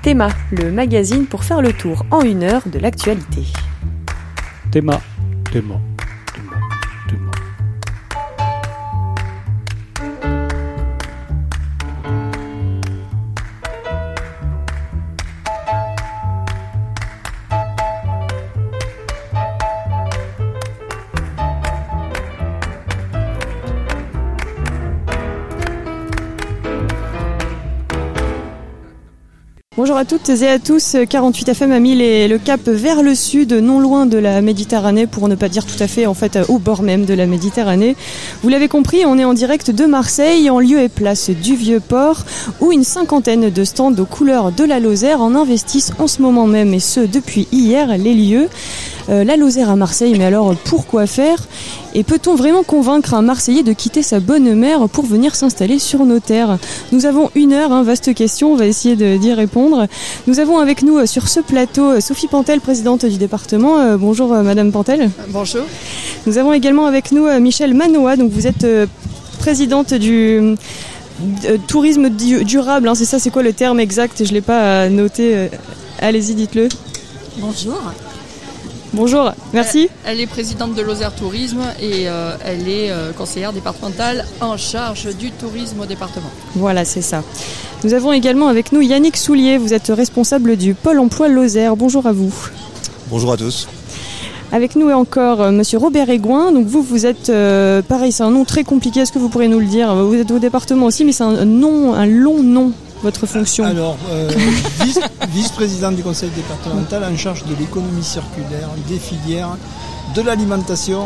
Théma, le magazine pour faire le tour en 1 heure de l'actualité. Théma. Bonjour à toutes et à tous, 48 FM a mis le cap vers le sud, non loin de la Méditerranée, pour ne pas dire tout à fait, en fait, au bord même de la Méditerranée. Vous l'avez compris, on est en direct de Marseille, en lieu et place du Vieux-Port, où une 50aine de stands aux couleurs de la Lozère en investissent en ce moment même, et ce depuis hier, les lieux. La Lozère à Marseille, mais alors pourquoi faire ? Et peut-on vraiment convaincre un Marseillais de quitter sa bonne mère pour venir s'installer sur nos terres ? Nous avons 1 heure, vaste question, on va essayer d'y répondre. Nous avons avec nous sur ce plateau Sophie Pantel, présidente du département. Bonjour Madame Pantel. Bonjour. Nous avons également avec nous Michel Manoa, donc vous êtes présidente du tourisme durable, c'est ça, c'est quoi le terme exact ? Je ne l'ai pas noté, allez-y, dites-le. Bonjour. Bonjour, merci. Elle est présidente de Lozère Tourisme et elle est conseillère départementale en charge du tourisme au département. Voilà, c'est ça. Nous avons également avec nous Yannick Soulier, vous êtes responsable du Pôle emploi Lozère. Bonjour à vous. Bonjour à tous. Avec nous encore monsieur Robert Aigouin. Donc vous êtes, pareil, c'est un nom très compliqué, est-ce que vous pourriez nous le dire ? Vous êtes au département aussi, mais c'est un long nom. Votre fonction ? Alors, vice-présidente du conseil départemental en charge de l'économie circulaire, des filières, de l'alimentation,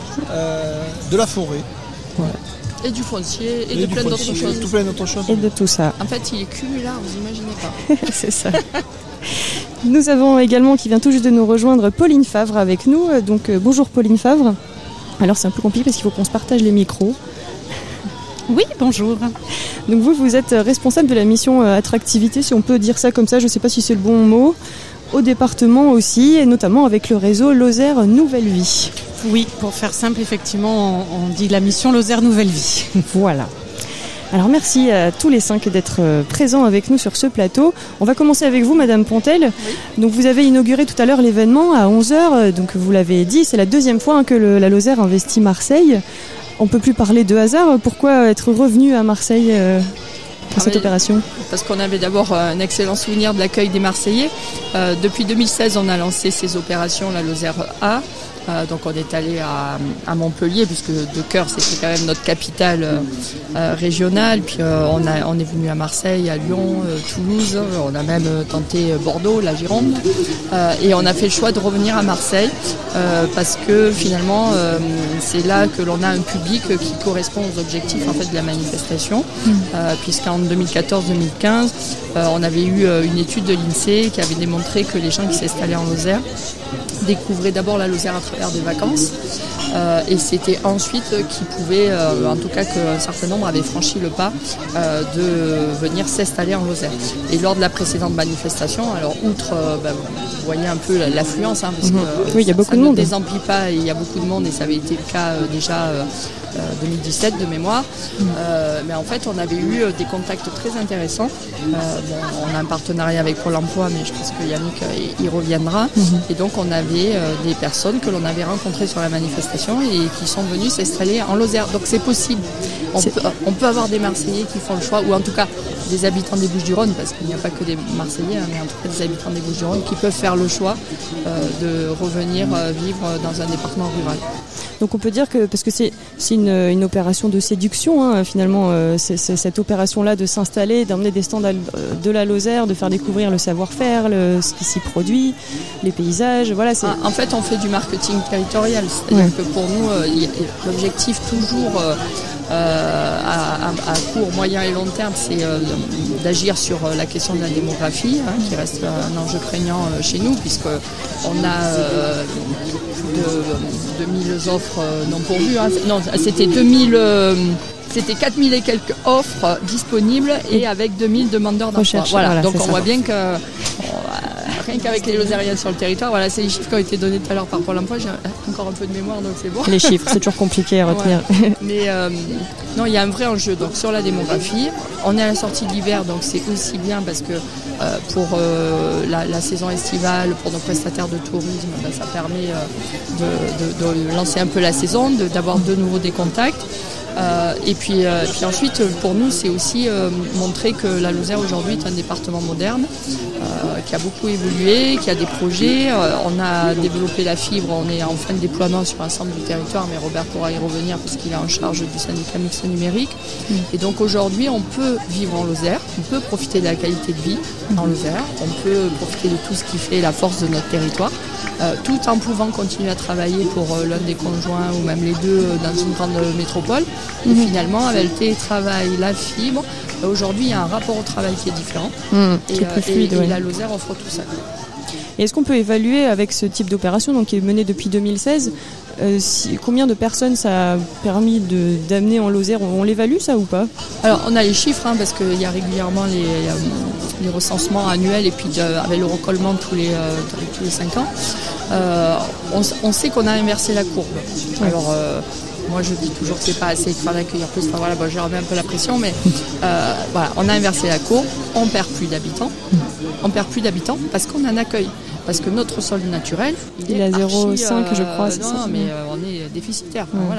de la forêt. Voilà. Et du foncier, et de plein d'autres choses. Tout plein d'autres choses. Et de tout ça. En fait, il est cumulard, vous imaginez pas. C'est ça. Nous avons également, qui vient tout juste de nous rejoindre, Pauline Favre avec nous. Donc bonjour Pauline Favre. Alors c'est un peu compliqué parce qu'il faut qu'on se partage les micros. Oui, bonjour. Donc vous êtes responsable de la mission attractivité, si on peut dire ça comme ça, je ne sais pas si c'est le bon mot, au département aussi, et notamment avec le réseau Lozère Nouvelle Vie. Oui, pour faire simple, effectivement, on dit la mission Lozère Nouvelle Vie. Voilà. Alors merci à tous les 5 d'être présents avec nous sur ce plateau. On va commencer avec vous, Madame Pantel. Oui. Donc vous avez inauguré tout à l'heure l'événement à 11h, donc vous l'avez dit, c'est la 2e fois que la Lozère investit Marseille. On ne peut plus parler de hasard. Pourquoi être revenu à Marseille pour cette opération ? Parce qu'on avait d'abord un excellent souvenir de l'accueil des Marseillais. Depuis 2016, on a lancé ces opérations, la Lozère A. Donc on est allé à Montpellier, puisque de cœur c'était quand même notre capitale régionale. Puis on est venu à Marseille, à Lyon, Toulouse. On a même tenté Bordeaux, la Gironde. Et on a fait le choix de revenir à Marseille parce que finalement c'est là que l'on a un public qui correspond aux objectifs en fait de la manifestation. Puisqu'en 2014-2015, on avait eu une étude de l'INSEE qui avait démontré que les gens qui s'installaient en Lozère découvraient d'abord la Lozère à travers des vacances et c'était ensuite qu'ils pouvaient, en tout cas qu'un certain nombre avaient franchi le pas de venir s'installer en Lozère. Et lors de la précédente manifestation, alors outre, vous voyez un peu l'affluence, parce que oui, il y a beaucoup ça de monde. Ne désemplit pas, il y a beaucoup de monde et ça avait été le cas déjà 2017 de mémoire. Mais en fait, on avait eu des contacts très intéressants. On a un partenariat avec Pôle emploi, mais je pense que Yannick y reviendra. Et donc, on avait des personnes que l'on avait rencontrées sur la manifestation et qui sont venues s'installer en Lozère. Donc, c'est possible. On peut avoir des Marseillais qui font le choix, ou en tout cas des habitants des Bouches-du-Rhône, parce qu'il n'y a pas que des Marseillais, mais en tout cas des habitants des Bouches-du-Rhône qui peuvent faire le choix de revenir vivre dans un département rural. Donc on peut dire que, parce que c'est une opération de séduction, finalement, c'est cette opération-là de s'installer, d'emmener des stands de la Lozère, de faire découvrir le savoir-faire, ce qui s'y produit, les paysages, voilà. En fait, on fait du marketing territorial, c'est-à-dire que pour nous, l'objectif toujours à court, moyen et long terme, c'est d'agir sur la question de la démographie, qui reste un enjeu prégnant chez nous, puisqu'on a plus de 2000 offres non pourvues. Non, c'était 2000... C'était 4000 et quelques offres disponibles et avec 2000 demandeurs d'emploi. Voilà. Donc on voit bien que rien qu'avec les Lozériens sur le territoire, voilà, c'est les chiffres qui ont été donnés tout à l'heure par Pôle emploi. J'ai encore un peu de mémoire, donc c'est bon. Les chiffres, c'est toujours compliqué à retenir. Ouais. Mais non, il y a un vrai enjeu donc, sur la démographie. On est à la sortie de l'hiver, donc c'est aussi bien parce que pour la saison estivale, pour nos prestataires de tourisme, ça permet de lancer un peu la saison, d'avoir de nouveau des contacts. Et puis ensuite, pour nous, c'est aussi montrer que la Lozère aujourd'hui est un département moderne, qui a beaucoup évolué, qui a des projets. On a développé la fibre, on est en fin de déploiement sur l'ensemble du territoire, mais Robert pourra y revenir parce qu'il est en charge du syndicat mixte numérique. Et donc aujourd'hui, on peut vivre en Lozère, on peut profiter de la qualité de vie en Lozère, on peut profiter de tout ce qui fait la force de notre territoire. Tout en pouvant continuer à travailler pour l'un des conjoints ou même les deux dans une grande métropole. Et finalement, avec le télétravail, la fibre, aujourd'hui, il y a un rapport au travail qui est différent. Qui est plus fluide, et la Lozère offre tout ça. Et est-ce qu'on peut évaluer avec ce type d'opération, donc qui est menée depuis 2016, combien de personnes ça a permis d'amener en Lozère? On l'évalue ça ou pas? Alors on a les chiffres parce qu'il y a régulièrement les recensements annuels et puis avec le recollement tous les 5 ans. On sait qu'on a inversé la courbe. Alors moi je dis toujours que c'est pas assez de faire d'accueillir plus. Enfin, voilà, je remets un peu la pression, mais voilà, on a inversé la courbe. On perd plus d'habitants. On perd plus d'habitants parce qu'on en accueille. Parce que notre sol naturel, il est à 0,5 je crois. C'est non, ça. mais on est déficitaire. Voilà,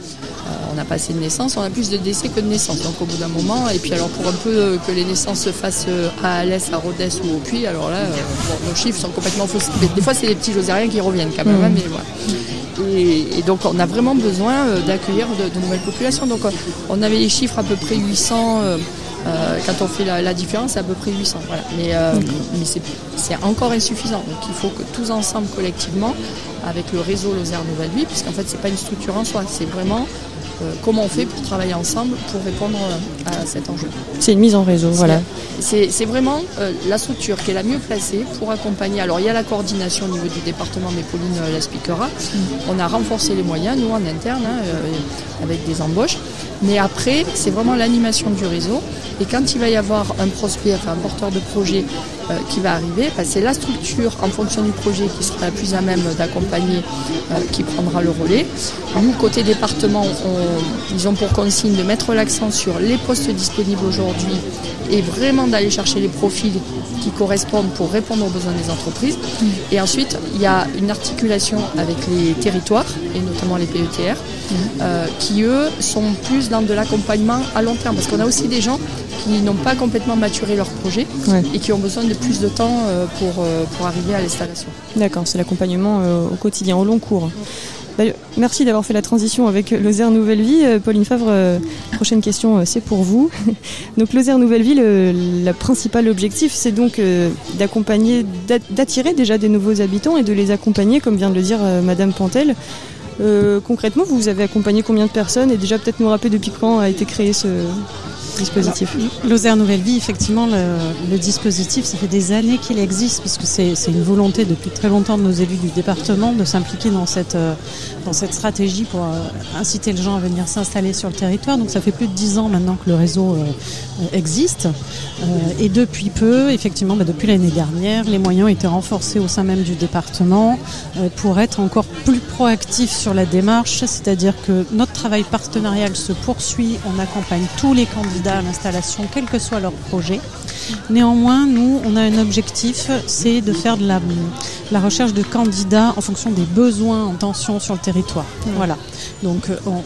on n'a pas assez de naissances, on a plus de décès que de naissances. Donc au bout d'un moment, et puis alors pour un peu que les naissances se fassent à Alès, à Rodez ou au Puy, alors là, nos chiffres sont complètement faussés. Des fois, c'est les petits Lozériens qui reviennent quand même, mais voilà. Et donc on a vraiment besoin d'accueillir de nouvelles populations. Donc on avait les chiffres à peu près 800. Quand on fait la différence, c'est à peu près 800. Voilà. Mais c'est encore insuffisant. Donc il faut que tous ensemble, collectivement, avec le réseau Lozère Nouvelle Vie, puisqu'en fait c'est pas une structure en soi, c'est vraiment comment on fait pour travailler ensemble pour répondre à cet enjeu. C'est une mise en réseau, voilà. C'est vraiment la structure qui est la mieux placée pour accompagner. Alors il y a la coordination au niveau du département, mais Pauline l'expliquera. On a renforcé les moyens, nous en interne, avec des embauches. Mais après, c'est vraiment l'animation du réseau. Et quand il va y avoir un prospect, enfin un porteur de projet qui va arriver, c'est la structure en fonction du projet qui sera la plus à même d'accompagner, qui prendra le relais. Nous, côté département, ils ont pour consigne de mettre l'accent sur les postes disponibles aujourd'hui et vraiment d'aller chercher les profils qui correspondent pour répondre aux besoins des entreprises. Et ensuite, il y a une articulation avec les territoires, et notamment les PETR, qui eux sont plus dans de l'accompagnement à long terme. Parce qu'on a aussi des gens qui n'ont pas complètement maturé leur projet et qui ont besoin de plus de temps pour arriver à l'installation. D'accord, c'est l'accompagnement au quotidien, au long cours. Merci d'avoir fait la transition avec Lozère Nouvelle Vie. Pauline Favre, prochaine question, c'est pour vous. Donc Lozère Nouvelle Vie, le principal objectif, c'est donc d'accompagner, d'attirer déjà des nouveaux habitants et de les accompagner, comme vient de le dire Madame Pantel. Concrètement, vous avez accompagné combien de personnes et déjà peut-être nous rappeler depuis quand a été créé ce dispositif? Lozère Nouvelle Vie, effectivement, le dispositif, ça fait des années qu'il existe, parce que c'est une volonté depuis très longtemps de nos élus du département de s'impliquer dans cette stratégie pour inciter les gens à venir s'installer sur le territoire. Donc ça fait plus de 10 ans maintenant que le réseau existe. Et depuis peu, effectivement, depuis l'année dernière, les moyens ont été renforcés au sein même du département pour être encore plus proactifs sur la démarche, c'est-à-dire que notre travail partenarial se poursuit, on accompagne tous les candidats à l'installation, quel que soit leur projet. Néanmoins, nous, on a un objectif, c'est de faire de la recherche de candidats en fonction des besoins en tension sur le territoire. Voilà. Donc,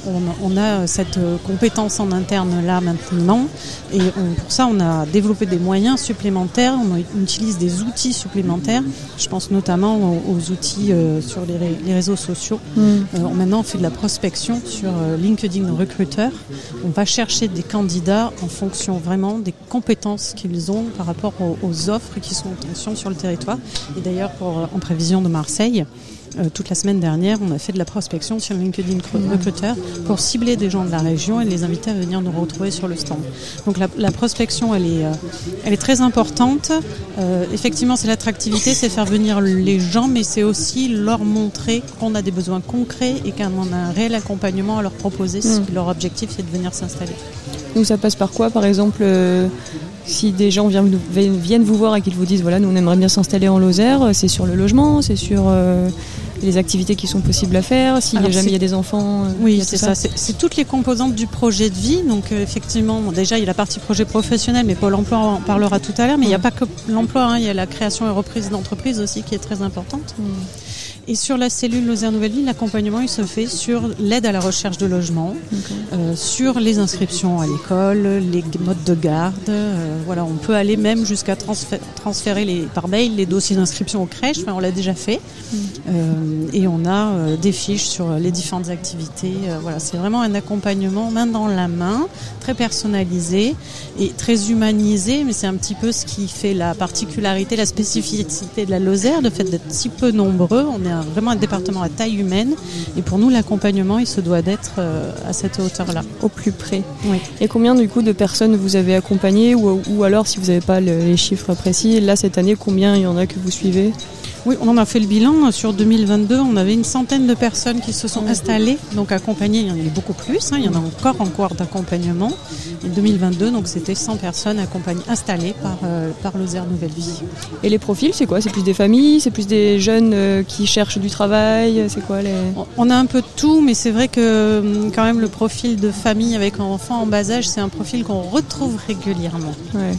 on a cette compétence en interne là maintenant, et pour ça, on a développé des moyens supplémentaires, on utilise des outils supplémentaires. Je pense notamment aux outils sur les réseaux sociaux. Maintenant, on fait de la prospection sur LinkedIn Recruteur. On va chercher des candidats en fonction vraiment des compétences qu'ils ont par rapport aux offres qui sont en tension sur le territoire. Et d'ailleurs, en prévision de Marseille, toute la semaine dernière, on a fait de la prospection sur LinkedIn Recruiter pour cibler des gens de la région et les inviter à venir nous retrouver sur le stand. Donc la prospection, elle est très importante. Effectivement, c'est l'attractivité, c'est faire venir les gens, mais c'est aussi leur montrer qu'on a des besoins concrets et qu'on a un réel accompagnement à leur proposer si leur objectif est de venir s'installer. Donc ça passe par quoi, par exemple si des gens viennent vous voir et qu'ils vous disent voilà, nous on aimerait bien s'installer en Lozère, c'est sur le logement, c'est sur les activités qui sont possibles à faire, si jamais il y a des enfants. Oui, c'est ça. C'est toutes les composantes du projet de vie. Donc effectivement, déjà il y a la partie projet professionnel, mais Pôle emploi en parlera tout à l'heure. Mais il n'y a pas que l'emploi, il y a la création et reprise d'entreprise aussi qui est très importante. Et sur la cellule Lozère Nouvelle Vie, l'accompagnement il se fait sur l'aide à la recherche de logement, sur les inscriptions à l'école, les modes de garde. Voilà, on peut aller même jusqu'à transférer par mail les dossiers d'inscription aux crèches. Enfin, on l'a déjà fait. Et on a des fiches sur les différentes activités. Voilà, c'est vraiment un accompagnement main dans la main, très personnalisé et très humanisé. Mais c'est un petit peu ce qui fait la particularité, la spécificité de la Lozère, le fait d'être si peu nombreux. On est vraiment un département à taille humaine et pour nous l'accompagnement il se doit d'être à cette hauteur-là. Au plus près. Oui. Et combien du coup de personnes vous avez accompagnées ou alors si vous n'avez pas les chiffres précis, là cette année combien il y en a que vous suivez ? Oui, on en a fait le bilan. Sur 2022, on avait une centaine de personnes qui se sont installées, donc accompagnées. Il y en a beaucoup plus, il y en a encore en cours d'accompagnement. Et 2022, donc c'était 100 personnes installées par Lozère Nouvelle Vie. Et les profils, c'est quoi ? C'est plus des familles, c'est plus des jeunes qui cherchent du travail, c'est quoi les... On a un peu de tout, mais c'est vrai que quand même le profil de famille avec un enfant en bas âge, c'est un profil qu'on retrouve régulièrement. Ouais.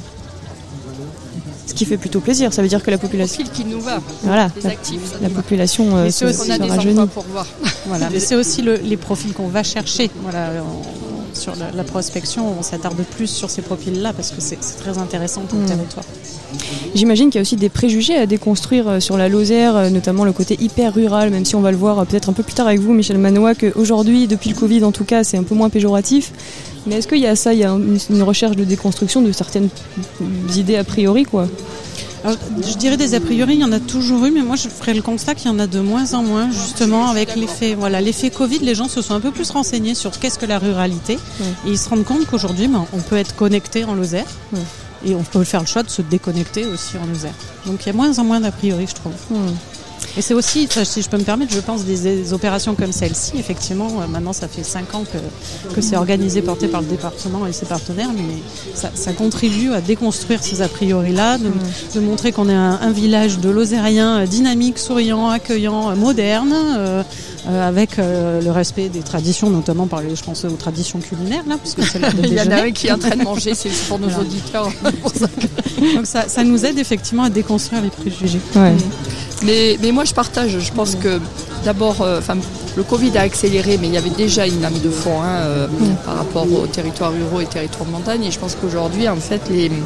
Ce qui fait plutôt plaisir, ça veut dire que la population... Le profil qui nous va, voilà, les actifs. La population se rajeunit. Pour voir. Voilà, mais c'est aussi les profils qu'on va chercher. Voilà, sur la prospection, on s'attarde plus sur ces profils-là parce que c'est très intéressant pour le territoire. J'imagine qu'il y a aussi des préjugés à déconstruire sur la Lozère, notamment le côté hyper rural, même si on va le voir peut-être un peu plus tard avec vous, Michel Manois, qu'aujourd'hui, depuis le Covid en tout cas, c'est un peu moins péjoratif. Mais est-ce qu'il y a ça, il y a une recherche de déconstruction de certaines idées a priori, quoi ? Alors, je dirais des a priori, il y en a toujours eu, mais moi je ferais le constat qu'il y en a de moins en moins, justement avec l'effet Covid, les gens se sont un peu plus renseignés sur qu'est-ce que la ruralité, et ils se rendent compte qu'aujourd'hui, on peut être connecté en Lozère, et on peut faire le choix de se déconnecter aussi en Lozère. Donc il y a moins en moins d'a priori, je trouve. Et c'est aussi, si je peux me permettre, je pense des opérations comme celle-ci, effectivement, maintenant ça fait 5 ans que c'est organisé, porté par le département et ses partenaires, mais ça contribue à déconstruire ces a priori-là, de montrer qu'on est un village de Lozériens dynamique, souriant, accueillant, moderne, avec le respect des traditions, notamment je pense aux traditions culinaires, là, puisque c'est l'heure de déjeuner. Il y en a un qui est en train de manger, c'est pour nos auditeurs. Donc ça nous aide effectivement à déconstruire les préjugés. Ouais. Mais moi je partage, je pense que d'abord, le Covid a accéléré, mais il y avait déjà une lame de fond par rapport aux territoires ruraux et territoires de montagne, et je pense qu'aujourd'hui en fait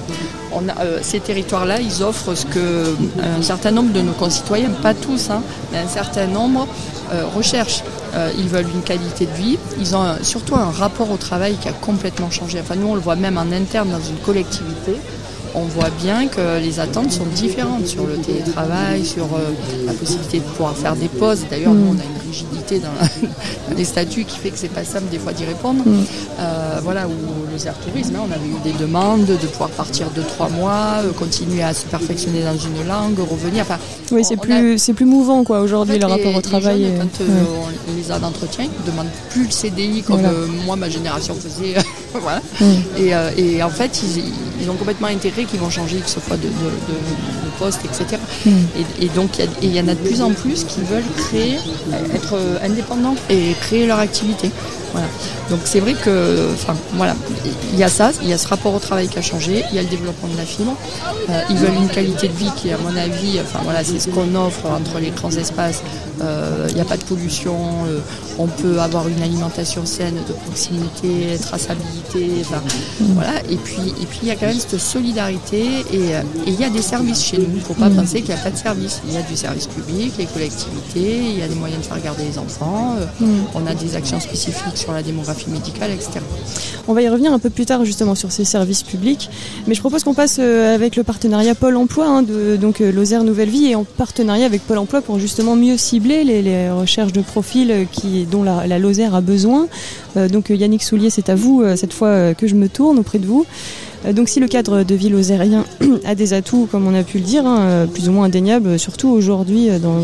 ces territoires-là, ils offrent ce que un certain nombre de nos concitoyens, pas tous, mais un certain nombre recherchent. Ils veulent une qualité de vie, ils ont surtout un rapport au travail qui a complètement changé. Enfin nous on le voit même en interne dans une collectivité. On voit bien que les attentes sont différentes sur le télétravail, sur la possibilité de pouvoir faire des pauses. D'ailleurs, nous, on a une rigidité dans les statuts qui fait que c'est pas simple des fois d'y répondre. Voilà, ou le Lozère Tourisme, on avait eu des demandes de pouvoir partir 2-3 mois, continuer à se perfectionner dans une langue, revenir. Enfin, oui, c'est plus mouvant quoi aujourd'hui, en fait, le rapport au travail. Les jeunes, quand on les a d'entretien, ils ne demandent plus le CDI comme moi, ma génération faisait. Voilà. Et en fait, ils ont complètement intégré qu'ils vont changer X fois de poste, etc. Et donc, il y en a de plus en plus qui veulent être indépendants et créer leur activité. Voilà. Donc c'est vrai que, il y a ça, il y a ce rapport au travail qui a changé, il y a le développement de la fibre. Ils veulent une qualité de vie qui, à mon avis, c'est ce qu'on offre entre les grands espaces. Il n'y a pas de pollution, on peut avoir une alimentation saine, de proximité, traçabilité, voilà. Et puis il y a quand même cette solidarité et il y a des services chez nous. Il ne faut pas penser qu'il n'y a pas de service. Il y a du service public, les collectivités, il y a des moyens de faire garder les enfants. On a des actions spécifiques sur la démographie médicale, etc. On va y revenir un peu plus tard justement sur ces services publics, mais je propose qu'on passe avec le partenariat Pôle emploi, donc Lozère Nouvelle Vie, et en partenariat avec Pôle emploi pour justement mieux cibler les recherches de profils dont la Lozère a besoin. Donc Yannick Soulier, c'est à vous cette fois que je me tourne auprès de vous. Donc si le cadre de vie lozérien a des atouts, comme on a pu le dire, plus ou moins indéniables, surtout aujourd'hui dans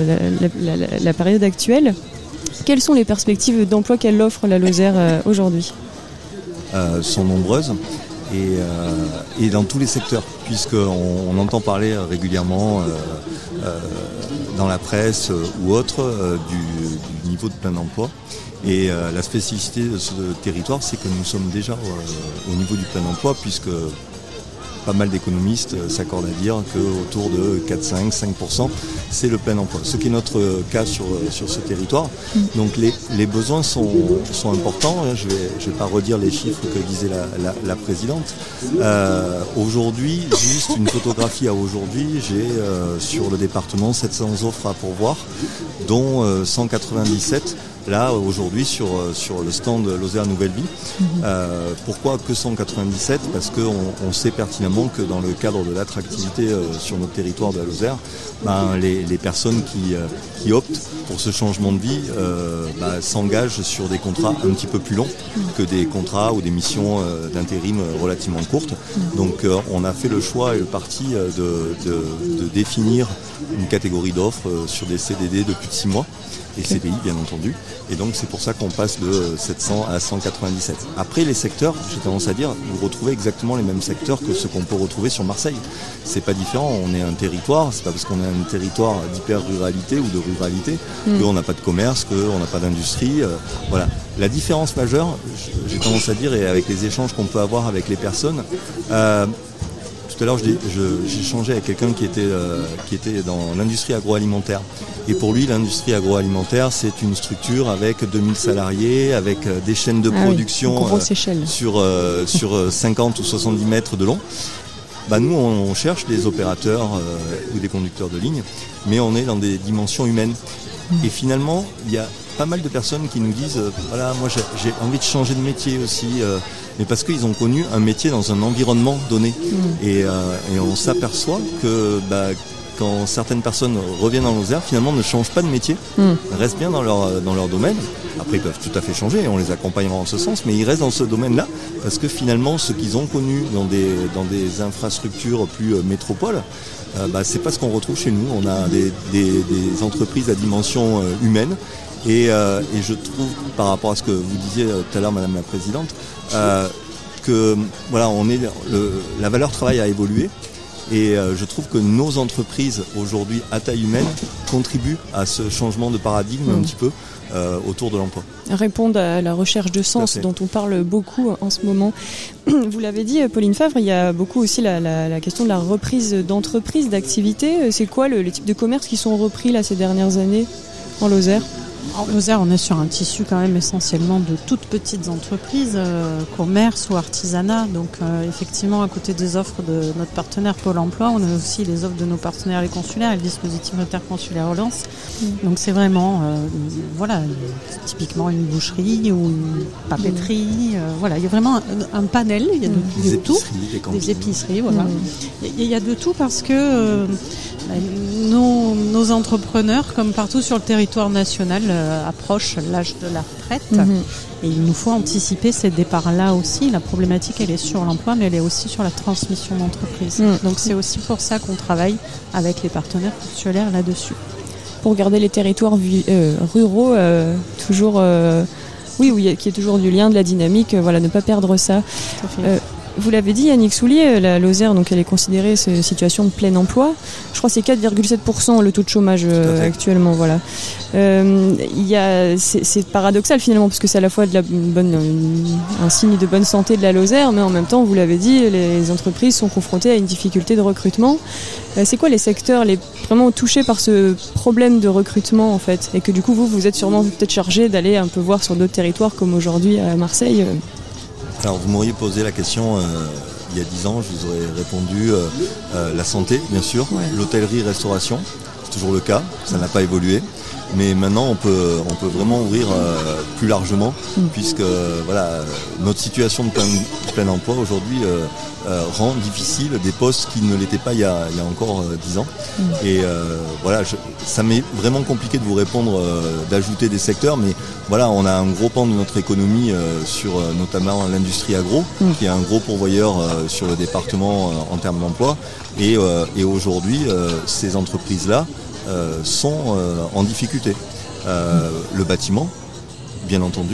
la période actuelle, quelles sont les perspectives d'emploi qu'elle offre la Lozère aujourd'hui ? Sont nombreuses et dans tous les secteurs, puisqu'on entend parler régulièrement dans la presse ou autre du niveau de plein emploi. Et la spécificité de ce territoire, c'est que nous sommes déjà au niveau du plein emploi, puisque pas mal d'économistes s'accordent à dire qu'autour de 4-5% c'est le plein emploi. Ce qui est notre cas sur ce territoire. Donc les besoins sont importants. Je vais pas redire les chiffres que disait la présidente. Aujourd'hui, juste une photographie à aujourd'hui, j'ai sur le département 700 offres à pourvoir, dont 197 là aujourd'hui sur le stand Lozère Nouvelle Vie. Pourquoi que 197 ? Parce qu'on sait pertinemment que dans le cadre de l'attractivité sur notre territoire de la Lozère, les personnes qui optent pour ce changement de vie s'engagent sur des contrats un petit peu plus longs que des contrats ou des missions d'intérim relativement courtes. Donc on a fait le choix et le parti de définir une catégorie d'offres sur des CDD de plus de 6 mois. Et CDI bien entendu, et donc c'est pour ça qu'on passe de 700 à 197. Après les secteurs, j'ai tendance à dire, vous retrouvez exactement les mêmes secteurs que ce qu'on peut retrouver sur Marseille. C'est pas différent, on est un territoire, c'est pas parce qu'on est un territoire d'hyper-ruralité ou de ruralité qu'on n'a pas de commerce, qu'on n'a pas d'industrie, voilà. La différence majeure, j'ai tendance à dire, et avec les échanges qu'on peut avoir avec les personnes, tout à l'heure, j'ai échangé avec quelqu'un qui était dans l'industrie agroalimentaire. Et pour lui, l'industrie agroalimentaire, c'est une structure avec 2000 salariés, avec des chaînes de production sur 50 ou 70 mètres de long. Nous, on cherche des opérateurs ou des conducteurs de ligne, mais on est dans des dimensions humaines. Et finalement, il y a pas mal de personnes qui nous disent voilà, moi j'ai envie de changer de métier aussi, mais parce qu'ils ont connu un métier dans un environnement donné. Et on s'aperçoit que quand certaines personnes reviennent en Lozère, finalement ne changent pas de métier, restent bien dans leur domaine. Après, ils peuvent tout à fait changer, on les accompagnera en ce sens, mais ils restent dans ce domaine-là parce que finalement, ce qu'ils ont connu dans des infrastructures plus métropoles, c'est pas ce qu'on retrouve chez nous. On a des entreprises à dimension humaine. Et je trouve, par rapport à ce que vous disiez tout à l'heure, Madame la Présidente, que voilà, la valeur travail a évolué. Et je trouve que nos entreprises aujourd'hui à taille humaine contribuent à ce changement de paradigme un petit peu autour de l'emploi. Répondre à la recherche de sens dont on parle beaucoup en ce moment. Vous l'avez dit, Pauline Favre, il y a beaucoup aussi la question de la reprise d'entreprise, d'activité. C'est quoi les types de commerces qui sont repris là ces dernières années en Lozère ? En Lozère, on est sur un tissu quand même essentiellement de toutes petites entreprises, commerce ou artisanat. Donc effectivement, à côté des offres de notre partenaire Pôle emploi, on a aussi les offres de nos partenaires les consulaires et le dispositif interconsulaire Relance. Donc c'est vraiment, typiquement une boucherie ou une papeterie. Il y a vraiment un panel, il y a de tout. Des épiceries, voilà. Il y a de tout parce que nos entrepreneurs, comme partout sur le territoire national, approchent l'âge de la retraite. Et il nous faut anticiper ces départs-là aussi. La problématique, elle est sur l'emploi, mais elle est aussi sur la transmission d'entreprise. Donc c'est aussi pour ça qu'on travaille avec les partenaires consulaires là-dessus. Pour garder les territoires ruraux toujours... qui est toujours du lien, de la dynamique, ne pas perdre ça. Vous l'avez dit, Yannick Soulier, la Lozère, donc elle est considérée situation de plein emploi. Je crois que c'est 4,7% le taux de chômage actuellement. Voilà. C'est paradoxal finalement parce que c'est à la fois un signe de bonne santé de la Lozère, mais en même temps, vous l'avez dit, les entreprises sont confrontées à une difficulté de recrutement. C'est quoi les secteurs vraiment touchés par ce problème de recrutement en fait, et que du coup vous êtes sûrement peut-être chargé d'aller un peu voir sur d'autres territoires comme aujourd'hui à Marseille. Alors vous m'auriez posé la question il y a 10 ans, je vous aurais répondu la santé bien sûr, l'hôtellerie-restauration, c'est toujours le cas, ça n'a pas évolué. mais maintenant on peut vraiment ouvrir plus largement, puisque notre situation de plein emploi aujourd'hui rend difficile des postes qui ne l'étaient pas il y a encore 10 ans. Et ça m'est vraiment compliqué de vous répondre, d'ajouter des secteurs, mais voilà, on a un gros pan de notre économie sur notamment l'industrie agro, qui est un gros pourvoyeur sur le département en termes d'emploi. Et aujourd'hui, ces entreprises-là sont en difficulté. Le bâtiment, bien entendu.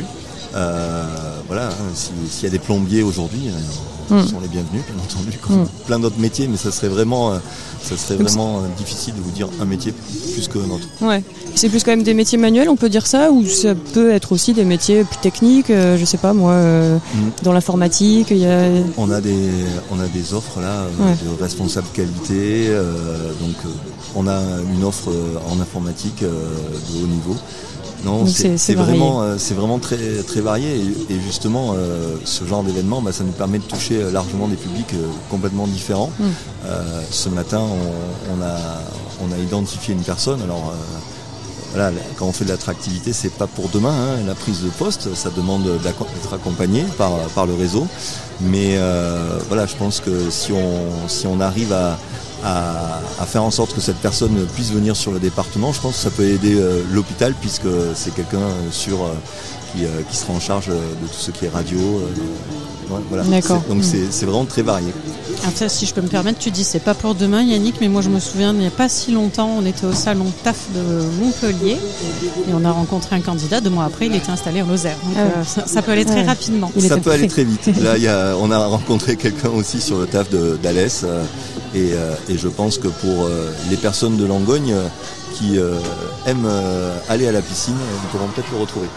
S'il y a des plombiers aujourd'hui, ils sont les bienvenus, bien entendu, comme plein d'autres métiers, mais ça serait vraiment difficile de vous dire un métier plus que un autre. Ouais. C'est plus quand même des métiers manuels, on peut dire ça, ou ça peut être aussi des métiers plus techniques, je sais pas moi, dans l'informatique, il y a... On a des offres là de responsables qualité, on a une offre en informatique de haut niveau. Non, c'est vraiment très, très varié, et justement ce genre d'événement, ça nous permet de toucher largement des publics complètement différents. Ce matin on a identifié une personne. Alors quand on fait de l'attractivité, c'est pas pour demain, la prise de poste, ça demande d'être accompagné par le réseau, mais je pense que si on arrive à faire en sorte que cette personne puisse venir sur le département, je pense que ça peut aider l'hôpital, puisque c'est quelqu'un qui sera en charge de tout ce qui est radio. D'accord. Donc c'est vraiment très varié. Alors ça, si je peux me permettre, tu dis c'est pas pour demain, Yannick, mais moi je me souviens, il n'y a pas si longtemps, on était au salon TAF de Montpellier et on a rencontré un candidat. 2 mois après, il était installé en Lozère. Donc ça peut aller très rapidement. Ça peut aller très vite. Là, on a rencontré quelqu'un aussi sur le TAF d'Alès, et je pense que pour les personnes de Langogne qui aiment aller à la piscine, ils pourront peut-être le retrouver.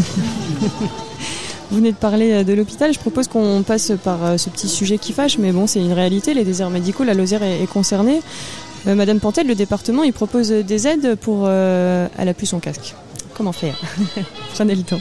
Vous venez de parler de l'hôpital, je propose qu'on passe par ce petit sujet qui fâche, mais bon, c'est une réalité, les déserts médicaux, la Lozère est concernée. Madame Pantel, le département, il propose des aides pour... elle a plus son casque. Comment faire? Prenez le temps.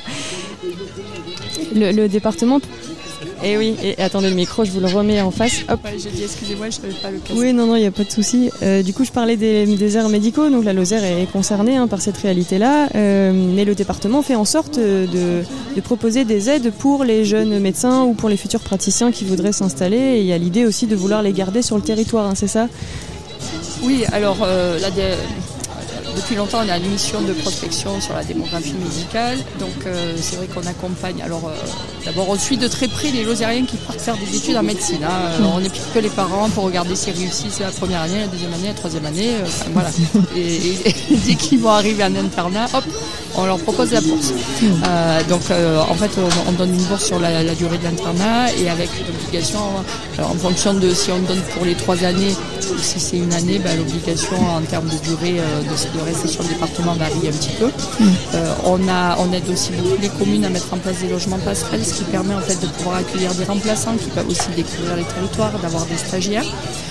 Le département... Eh oui, et attendez le micro, je vous le remets en face. Hop. Ouais, j'ai dit excusez-moi, je savais pas le casque. Oui, non, il n'y a pas de souci. Du coup, je parlais des déserts médicaux, donc la Lozère est concernée par cette réalité-là, mais le département fait en sorte de proposer des aides pour les jeunes médecins ou pour les futurs praticiens qui voudraient s'installer. Et il y a l'idée aussi de vouloir les garder sur le territoire, c'est ça? Oui, alors depuis longtemps, on a une mission de prospection sur la démographie médicale. Donc, c'est vrai qu'on accompagne. Alors, d'abord, on suit de très près les Lozériens qui partent faire des études en médecine. On épique que les parents pour regarder s'ils réussissent la première année, la deuxième année, la troisième année. Voilà. Et dès qu'ils vont arriver en internat, hop, on leur propose la bourse. En fait, on donne une bourse sur la durée de l'internat, et avec l'obligation, en fonction de si on donne pour les 3 années ou si c'est une année, l'obligation en termes de durée de rester sur le département varie un petit peu. On aide aussi beaucoup les communes à mettre en place des logements passerelles, ce qui permet en fait de pouvoir accueillir des remplaçants qui peuvent aussi découvrir les territoires, d'avoir des stagiaires.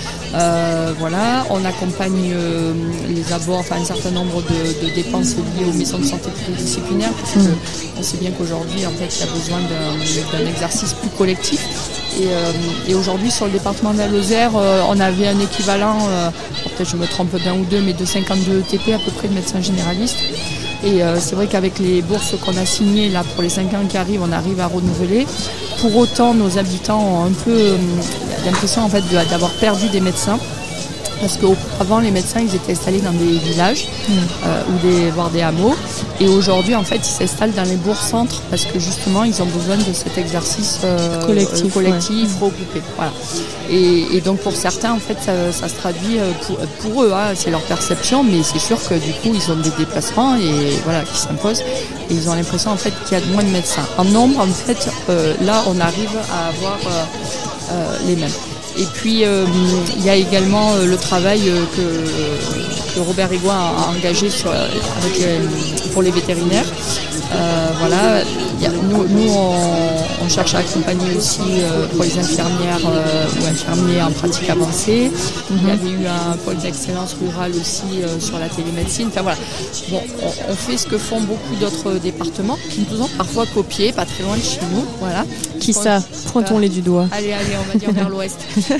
On accompagne les abords, un certain nombre de dépenses liées aux maisons de santé pluridisciplinaires, parce qu'on sait bien qu'aujourd'hui, en fait, il y a besoin d'un exercice plus collectif. Et aujourd'hui, sur le département de la Lozère, on avait un équivalent, peut-être je me trompe d'un ou deux, mais de 52 ETP à peu près de médecins généralistes. Et c'est vrai qu'avec les bourses qu'on a signées là pour les 5 ans qui arrivent, on arrive à renouveler. Pour autant, nos habitants ont un peu l'impression en fait d'avoir perdu des médecins. Parce qu'auparavant, les médecins, ils étaient installés dans des villages voire des hameaux. Et aujourd'hui, en fait, ils s'installent dans les bourgs-centres parce que justement, ils ont besoin de cet exercice collectif regroupé. Voilà. Et donc, pour certains, en fait, ça se traduit pour eux. C'est leur perception, mais c'est sûr que du coup, ils ont des déplacements qui s'imposent. Et ils ont l'impression, en fait, qu'il y a moins de médecins. En nombre, en fait, là, on arrive à avoir les mêmes. Et puis il y a également le travail que Robert Rigois a engagé pour les vétérinaires. Nous, on cherche à accompagner aussi pour les infirmières ou infirmiers en pratique avancée. Il y avait eu un pôle d'excellence rurale aussi sur la télémédecine. Enfin voilà, bon, on fait ce que font beaucoup d'autres départements qui nous ont parfois copié, pas très loin de chez nous. Voilà. Qui ça? Pointons-les du doigt. Allez, on va dire vers l'ouest.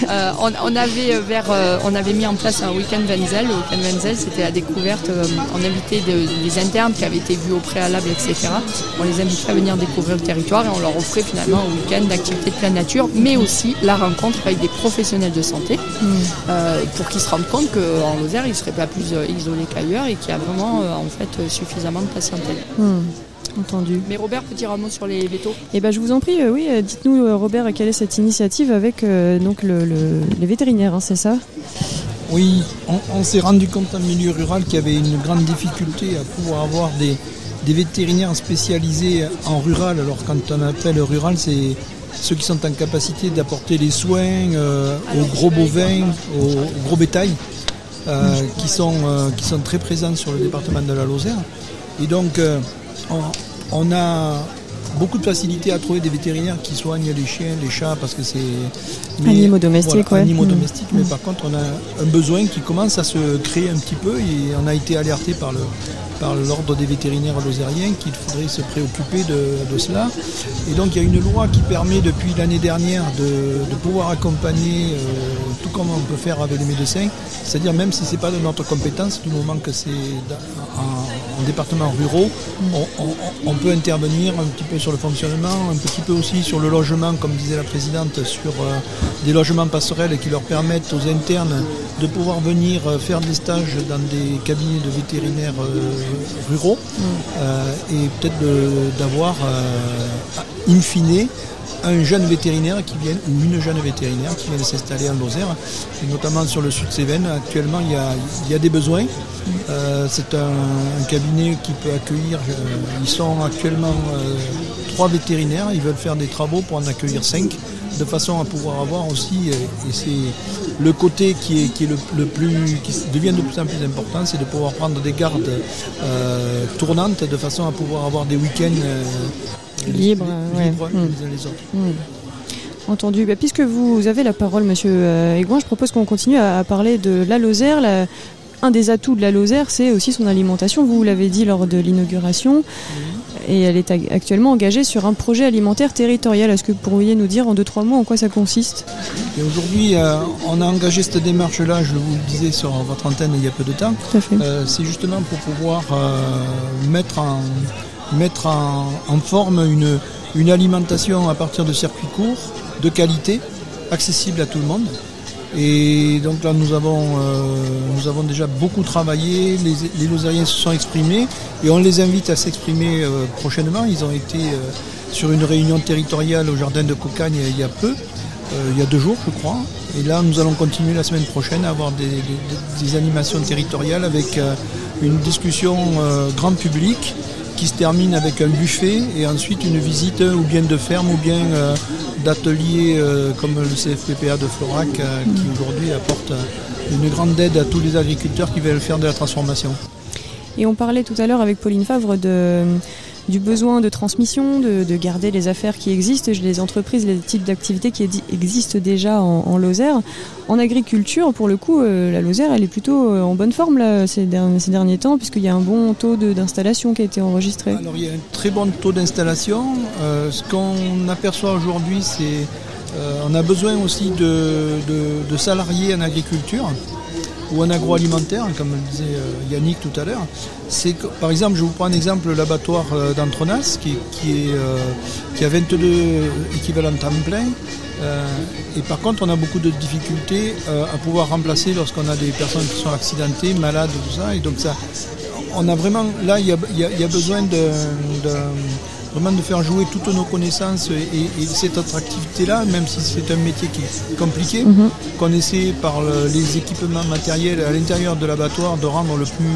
On avait mis en place un week-end Wenzel. Le week-end Wenzel, c'était la découverte. On invitait des internes qui avaient été vus au préalable, etc. On les invitait à venir découvrir le territoire et on leur offrait finalement un week-end d'activité de pleine nature, mais aussi la rencontre avec des professionnels de santé pour qu'ils se rendent compte qu'en Lozère, ils ne seraient pas plus isolés qu'ailleurs et qu'il y a vraiment en fait suffisamment de patientèle. Entendu. Mais Robert peut dire un mot sur les vétos. Eh ben, je vous en prie, oui, dites-nous Robert, quelle est cette initiative avec donc les vétérinaires, c'est ça? Oui, on s'est rendu compte en milieu rural qu'il y avait une grande difficulté à pouvoir avoir des vétérinaires spécialisés en rural. Alors quand on appelle rural, c'est ceux qui sont en capacité d'apporter les soins aux gros bovins, au gros bétail, qui sont très présents sur le département de la Lozère. Et donc on a beaucoup de facilité à trouver des vétérinaires qui soignent les chiens, les chats, parce que c'est animaux domestiques. Voilà, animaux domestiques, mais par contre on a un besoin qui commence à se créer un petit peu et on a été alerté par l'ordre des vétérinaires lozériens qu'il faudrait se préoccuper de cela. Et donc il y a une loi qui permet depuis l'année dernière de pouvoir accompagner tout comme on peut faire avec les médecins, c'est-à-dire même si ce n'est pas de notre compétence, du moment que c'est en département ruraux, on peut intervenir un petit peu sur le fonctionnement, un petit peu aussi sur le logement, comme disait la présidente, sur des logements passerelles qui leur permettent aux internes de pouvoir venir faire des stages dans des cabinets de vétérinaires ruraux et peut-être d'avoir in fine un jeune vétérinaire qui vient, ou une jeune vétérinaire qui vient s'installer en Lozère, et notamment sur le sud de Cévennes. Actuellement, il y a des besoins. C'est un cabinet qui peut accueillir, ils sont actuellement 3 vétérinaires, ils veulent faire des travaux pour en accueillir 5, de façon à pouvoir avoir aussi, et c'est le côté qui est le plus, qui devient de plus en plus important, c'est de pouvoir prendre des gardes tournantes, de façon à pouvoir avoir des week-ends libres les uns les autres. Entendu. Puisque vous avez la parole, monsieur Aigouin, je propose qu'on continue à parler de la Lozère. Un des atouts de la Lozère, c'est aussi son alimentation. Vous l'avez dit lors de l'inauguration. Et elle est actuellement engagée sur un projet alimentaire territorial. Est-ce que vous pourriez nous dire en 2-3 mots en quoi ça consiste? Et aujourd'hui, on a engagé cette démarche-là, je vous le disais sur votre antenne il y a peu de temps. Tout à fait. C'est justement pour pouvoir mettre en forme une alimentation à partir de circuits courts, de qualité, accessible à tout le monde. Et donc là, nous avons déjà beaucoup travaillé, les Lozériens se sont exprimés et on les invite à s'exprimer prochainement. Ils ont été sur une réunion territoriale au jardin de Cocagne il y a peu, il y a 2 jours je crois. Et là, nous allons continuer la semaine prochaine à avoir des animations territoriales avec une discussion grand public qui se termine avec un buffet et ensuite une visite ou bien de ferme ou bien d'ateliers comme le CFPPA de Florac qui aujourd'hui apporte une grande aide à tous les agriculteurs qui veulent faire de la transformation. Et on parlait tout à l'heure avec Pauline Favre du besoin de transmission, de garder les affaires qui existent, les entreprises, les types d'activités qui existent déjà en Lozère. En agriculture, pour le coup, la Lozère, elle est plutôt en bonne forme là, ces derniers temps, puisqu'il y a un bon taux d'installation qui a été enregistré. Alors il y a un très bon taux d'installation. Ce qu'on aperçoit aujourd'hui, c'est on a besoin aussi de salariés en agriculture ou en agroalimentaire, comme le disait Yannick tout à l'heure. C'est que, par exemple, je vous prends un exemple, l'abattoir d'Entrenas, qui a 22 équivalents temps plein. Et par contre, on a beaucoup de difficultés à pouvoir remplacer lorsqu'on a des personnes qui sont accidentées, malades, tout ça. Et donc ça, on a vraiment, là, il y a besoin vraiment de faire jouer toutes nos connaissances et cette attractivité-là, même si c'est un métier qui est compliqué, qu'on essaie par les équipements matériels à l'intérieur de l'abattoir de rendre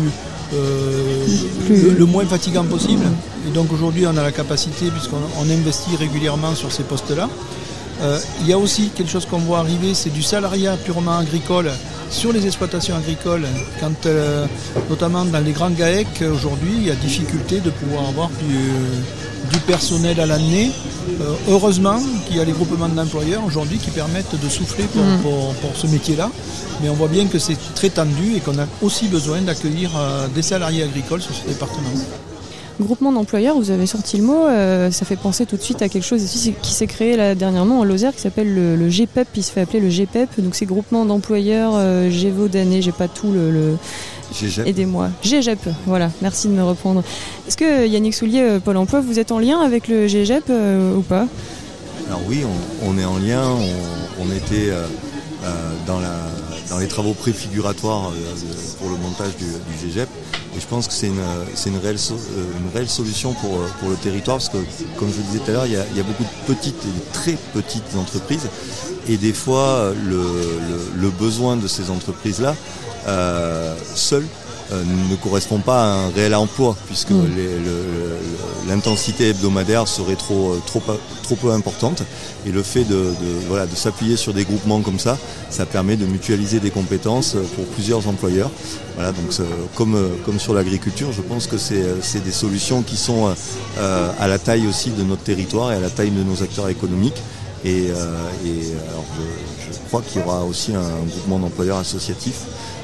le moins fatigant possible. Et donc aujourd'hui, on a la capacité, puisqu'on investit régulièrement sur ces postes-là. Il y a aussi quelque chose qu'on voit arriver, c'est du salariat purement agricole sur les exploitations agricoles, quand notamment dans les grands GAEC, aujourd'hui, il y a difficulté de pouvoir avoir du personnel à l'année. Heureusement qu'il y a les groupements d'employeurs aujourd'hui qui permettent de souffler pour ce métier-là. Mais on voit bien que c'est très tendu et qu'on a aussi besoin d'accueillir des salariés agricoles sur ce département. Groupement d'employeurs, vous avez sorti le mot, ça fait penser tout de suite à quelque chose qui s'est créé là dernièrement en Lozère qui s'appelle le GPEP, il se fait appeler le GPEP, donc c'est groupement d'employeurs Gévaudanais, j'ai pas tout le GGEP. Aidez-moi. GGEP, voilà, merci de me reprendre. Est-ce que Yannick Soulier, Pôle emploi, vous êtes en lien avec le GGEP ou pas ? Alors oui, on est en lien, on était dans les travaux préfiguratoires pour le montage du GGEP. Et je pense que c'est une réelle solution pour le territoire parce que, comme je le disais tout à l'heure, il y a beaucoup de petites et de très petites entreprises et des fois le besoin de ces entreprises-là seul ne correspond pas à un réel emploi puisque l'intensité hebdomadaire serait trop peu importante et le fait de s'appuyer sur des groupements comme ça permet de mutualiser des compétences pour plusieurs employeurs. Voilà, donc comme sur l'agriculture, je pense que c'est des solutions qui sont à la taille aussi de notre territoire et à la taille de nos acteurs économiques. Et alors je crois qu'il y aura aussi un groupement d'employeurs associatifs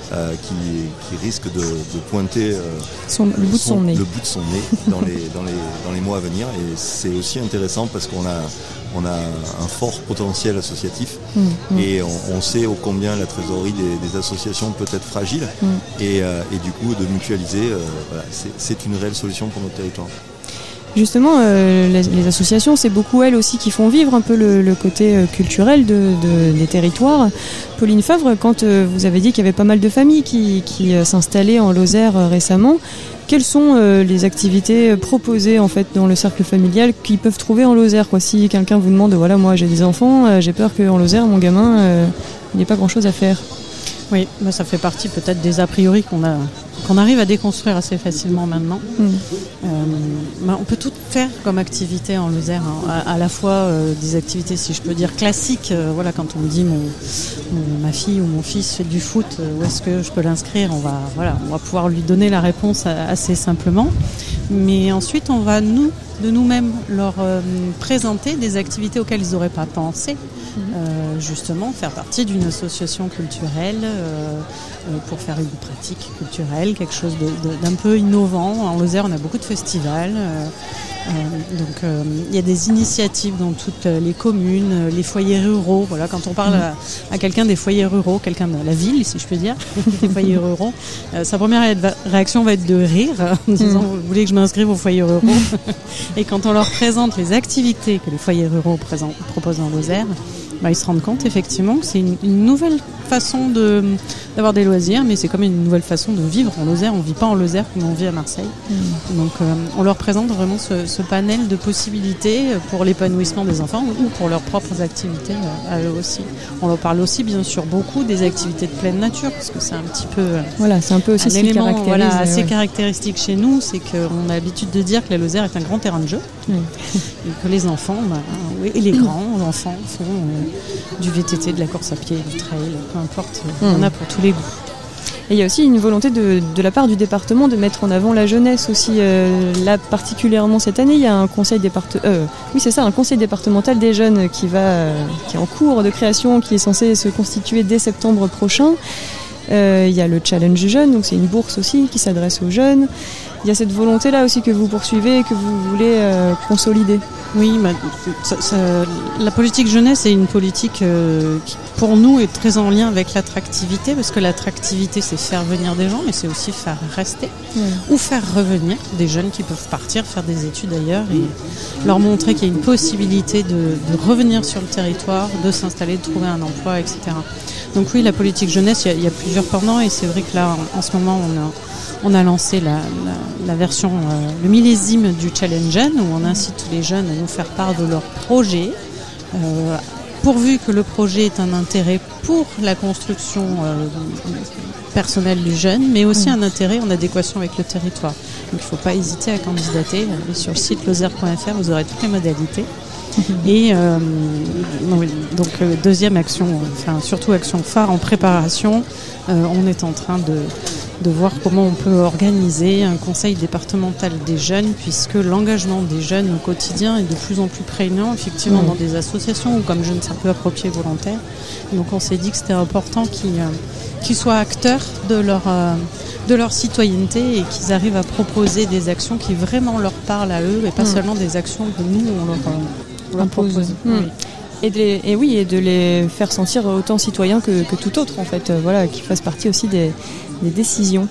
qui risque de pointer le bout de son nez dans les mois à venir. Et c'est aussi intéressant parce qu'on a un fort potentiel associatif et on sait ô combien la trésorerie des associations peut être fragile et du coup de mutualiser, c'est une réelle solution pour notre territoire. Justement, les associations, c'est beaucoup elles aussi qui font vivre un peu le côté culturel des territoires. Pauline Favre, quand vous avez dit qu'il y avait pas mal de familles qui s'installaient en Lozère récemment, quelles sont les activités proposées en fait dans le cercle familial qu'ils peuvent trouver en Lozère, quoi ? Si quelqu'un vous demande, voilà, moi j'ai des enfants, j'ai peur qu'en Lozère, mon gamin, il n'ait pas grand-chose à faire. Oui, ça fait partie peut-être des a priori qu'on arrive à déconstruire assez facilement maintenant. On peut tout faire comme activité en Lozère, à la fois des activités, si je peux dire, classiques. Voilà, quand on me dit ma fille ou mon fils fait du foot, où est-ce que je peux l'inscrire ? On va pouvoir lui donner la réponse assez simplement. Mais ensuite, on va de nous-mêmes leur présenter des activités auxquelles ils n'auraient pas pensé. Justement, faire partie d'une association culturelle pour faire une pratique culturelle, quelque chose d'un peu innovant. En Lozère, on a beaucoup de festivals. Donc il y a des initiatives dans toutes les communes, les foyers ruraux. Voilà, quand on parle à quelqu'un des foyers ruraux, quelqu'un de la ville, si je peux dire, des foyers ruraux, sa première réaction va être de rire, en disant vous voulez que je m'inscrive aux foyers ruraux. Et quand on leur présente les activités que les foyers ruraux proposent en Lozère, ils se rendent compte effectivement que c'est une nouvelle façon d'avoir des loisirs, mais c'est comme une nouvelle façon de vivre en Lozère. On ne vit pas en Lozère comme on vit à Marseille. Donc on leur présente vraiment ce panel de possibilités pour l'épanouissement des enfants ou pour leurs propres activités à eux aussi. On leur parle aussi bien sûr beaucoup des activités de pleine nature, parce que c'est un petit peu c'est un peu aussi un élément assez caractéristique chez nous, c'est qu'on a l'habitude de dire que la Lozère est un grand terrain de jeu et que les enfants et les grands enfants font du VTT, de la course à pied, du trail, peu importe, on a pour tous les goûts. Et il y a aussi une volonté de la part du département de mettre en avant la jeunesse aussi. Là, particulièrement cette année, il y a un conseil un conseil départemental des jeunes qui est en cours de création, qui est censé se constituer dès septembre prochain. Il y a le challenge jeune, donc c'est une bourse aussi qui s'adresse aux jeunes. Il y a cette volonté-là aussi que vous poursuivez et que vous voulez consolider. Oui, la politique jeunesse est une politique qui, pour nous, est très en lien avec l'attractivité, parce que l'attractivité, c'est faire venir des gens, mais c'est aussi faire rester ou faire revenir des jeunes qui peuvent partir faire des études ailleurs et leur montrer qu'il y a une possibilité de revenir sur le territoire, de s'installer, de trouver un emploi, etc. Donc oui, la politique jeunesse, il y a plusieurs pendants, et c'est vrai que là, en ce moment, on a lancé la version, le millésime du Challenge Jeune, où on incite tous les jeunes à nous faire part de leur projet, pourvu que le projet ait un intérêt pour la construction personnelle du jeune, mais aussi un intérêt en adéquation avec le territoire. Donc il ne faut pas hésiter à candidater. Allez sur le site lozère.fr, vous aurez toutes les modalités. Et donc deuxième action, enfin surtout action phare en préparation, on est en train de voir comment on peut organiser un conseil départemental des jeunes, puisque l'engagement des jeunes au quotidien est de plus en plus prégnant, effectivement, dans des associations ou comme jeunes sapeurs-pompiers volontaires. Donc on s'est dit que c'était important qu'ils soient acteurs de leur citoyenneté et qu'ils arrivent à proposer des actions qui vraiment leur parlent à eux et pas seulement des actions que nous on leur propose. Et de les faire sentir autant citoyens que tout autre en fait, qu'ils fassent partie aussi des décisions.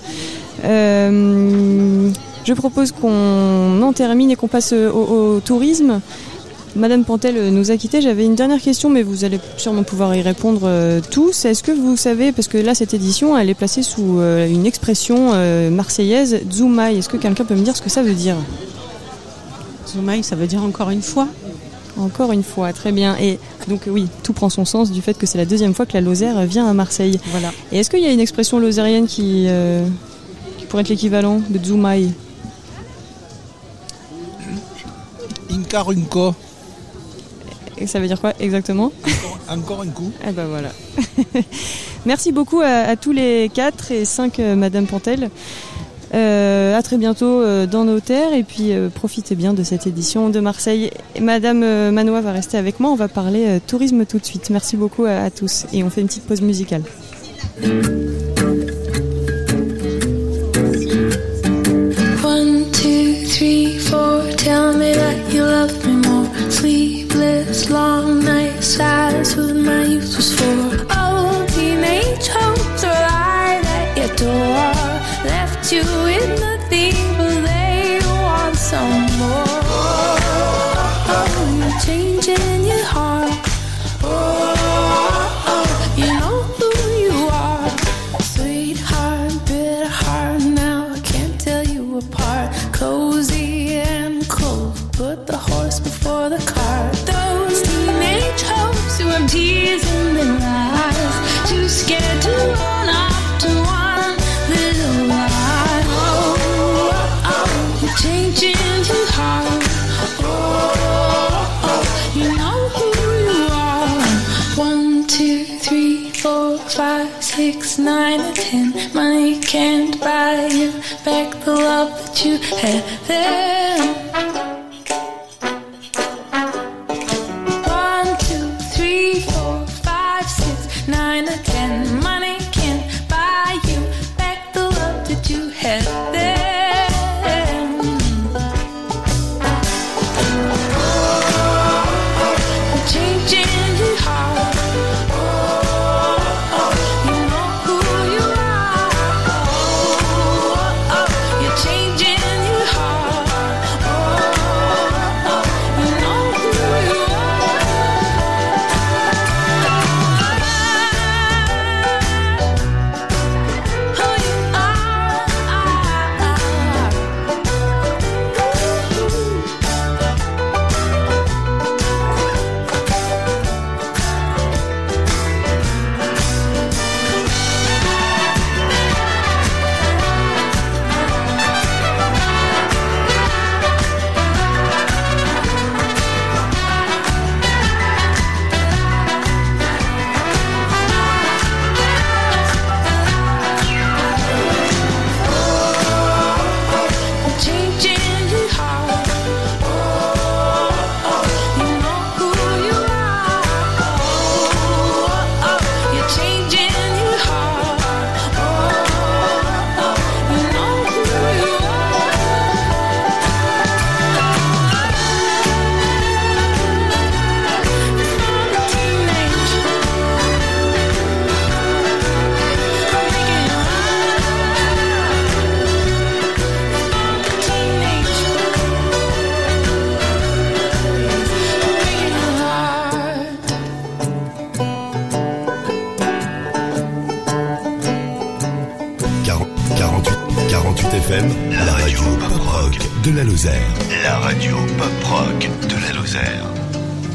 Je propose qu'on en termine et qu'on passe au tourisme. Madame Pantel nous a quittés. J'avais une dernière question, mais vous allez sûrement pouvoir y répondre tous. Est-ce que vous savez, parce que là cette édition elle est placée sous une expression marseillaise, Zoumaï. Est-ce que quelqu'un peut me dire ce que ça veut dire? Zoumaï, ça veut dire encore une fois. Encore une fois, très bien. Et donc oui, tout prend son sens du fait que c'est la deuxième fois que la Lozère vient à Marseille. Voilà. Et est-ce qu'il y a une expression lozérienne qui pourrait être l'équivalent de Zoumaï? Incarunco. Et ça veut dire quoi exactement? Encore un coup. Eh ben voilà. Merci beaucoup à tous les 4 et 5 Madame Pantel. À très bientôt dans nos terres et puis profitez bien de cette édition de Marseille. Madame Manois va rester avec moi, on va parler tourisme tout de suite. Merci beaucoup à tous et on fait une petite pause musicale. 1, 2, 3, 4, tell me that you love me more. Sleepless long nights, that's what my youth was for. Oh, teenage hopes are lying at your door. Left you with nothing, but they want some more. Oh, you're changing your heart. Oh, you know who you are. Sweetheart, bitter heart, now I can't tell you apart. Cozy and cold, put the horse before the cart. Those teenage hopes who have tears in their eyes, too scared to run up to one little lie. You're changing too hard. Oh, you know who you are. 1, 2, 3, 4, 5, 6, 9, and 10. Money can't buy you back the love that you had then. 1, 2, 3, 4, 5, 6, 9, and 10. Money can't buy you back the love that you had then. La radio pop-rock de la Lozère. La radio pop-rock de la Lozère.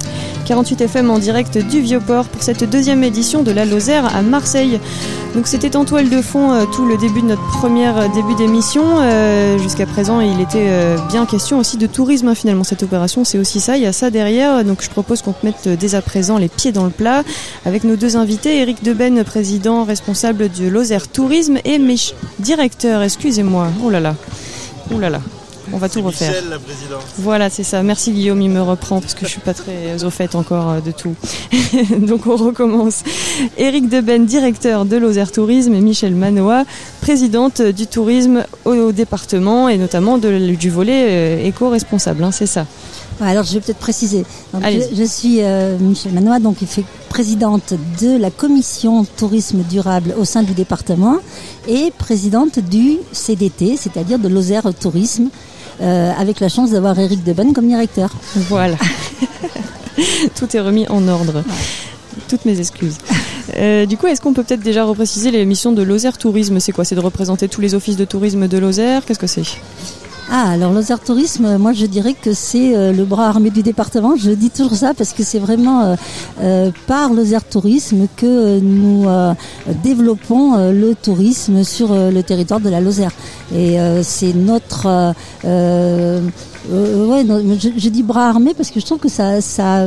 48 FM en direct du Vieux-Port pour cette deuxième édition de la Lozère à Marseille. Donc c'était en toile de fond tout le début de notre première début d'émission. Jusqu'à présent, il était bien question aussi de tourisme finalement. Cette opération, c'est aussi ça, il y a ça derrière. Donc je propose qu'on te mette dès à présent les pieds dans le plat avec nos deux invités, Éric Deben, président responsable du Lozère Tourisme, et directeur, excusez-moi. Oh là là. On va tout refaire. Michel, la présidente. Voilà, c'est ça. Merci Guillaume, il me reprend parce que je suis pas très au fait encore de tout. Donc on recommence. Éric Deben, directeur de Lozère Tourisme, et Michel Manoa, présidente du tourisme au département et notamment du volet éco-responsable, hein, c'est ça. Ouais, alors je vais peut-être préciser. Donc, je suis Michel Manoa, donc je suis présidente de la commission tourisme durable au sein du département et présidente du CDT, c'est-à-dire de Lozère Tourisme, avec la chance d'avoir Éric Deben comme directeur. Voilà. Tout est remis en ordre. Toutes mes excuses. Du coup, est-ce qu'on peut peut-être déjà repréciser les missions de Lozère Tourisme ? C'est quoi ? C'est de représenter tous les offices de tourisme de Lozère ? Qu'est-ce que c'est ? Alors Lozère Tourisme, moi je dirais que c'est le bras armé du département. Je dis toujours ça parce que c'est vraiment par Lozère Tourisme que nous développons le tourisme sur le territoire de la Lozère. Et c'est notre... je dis bras armé parce que je trouve que ça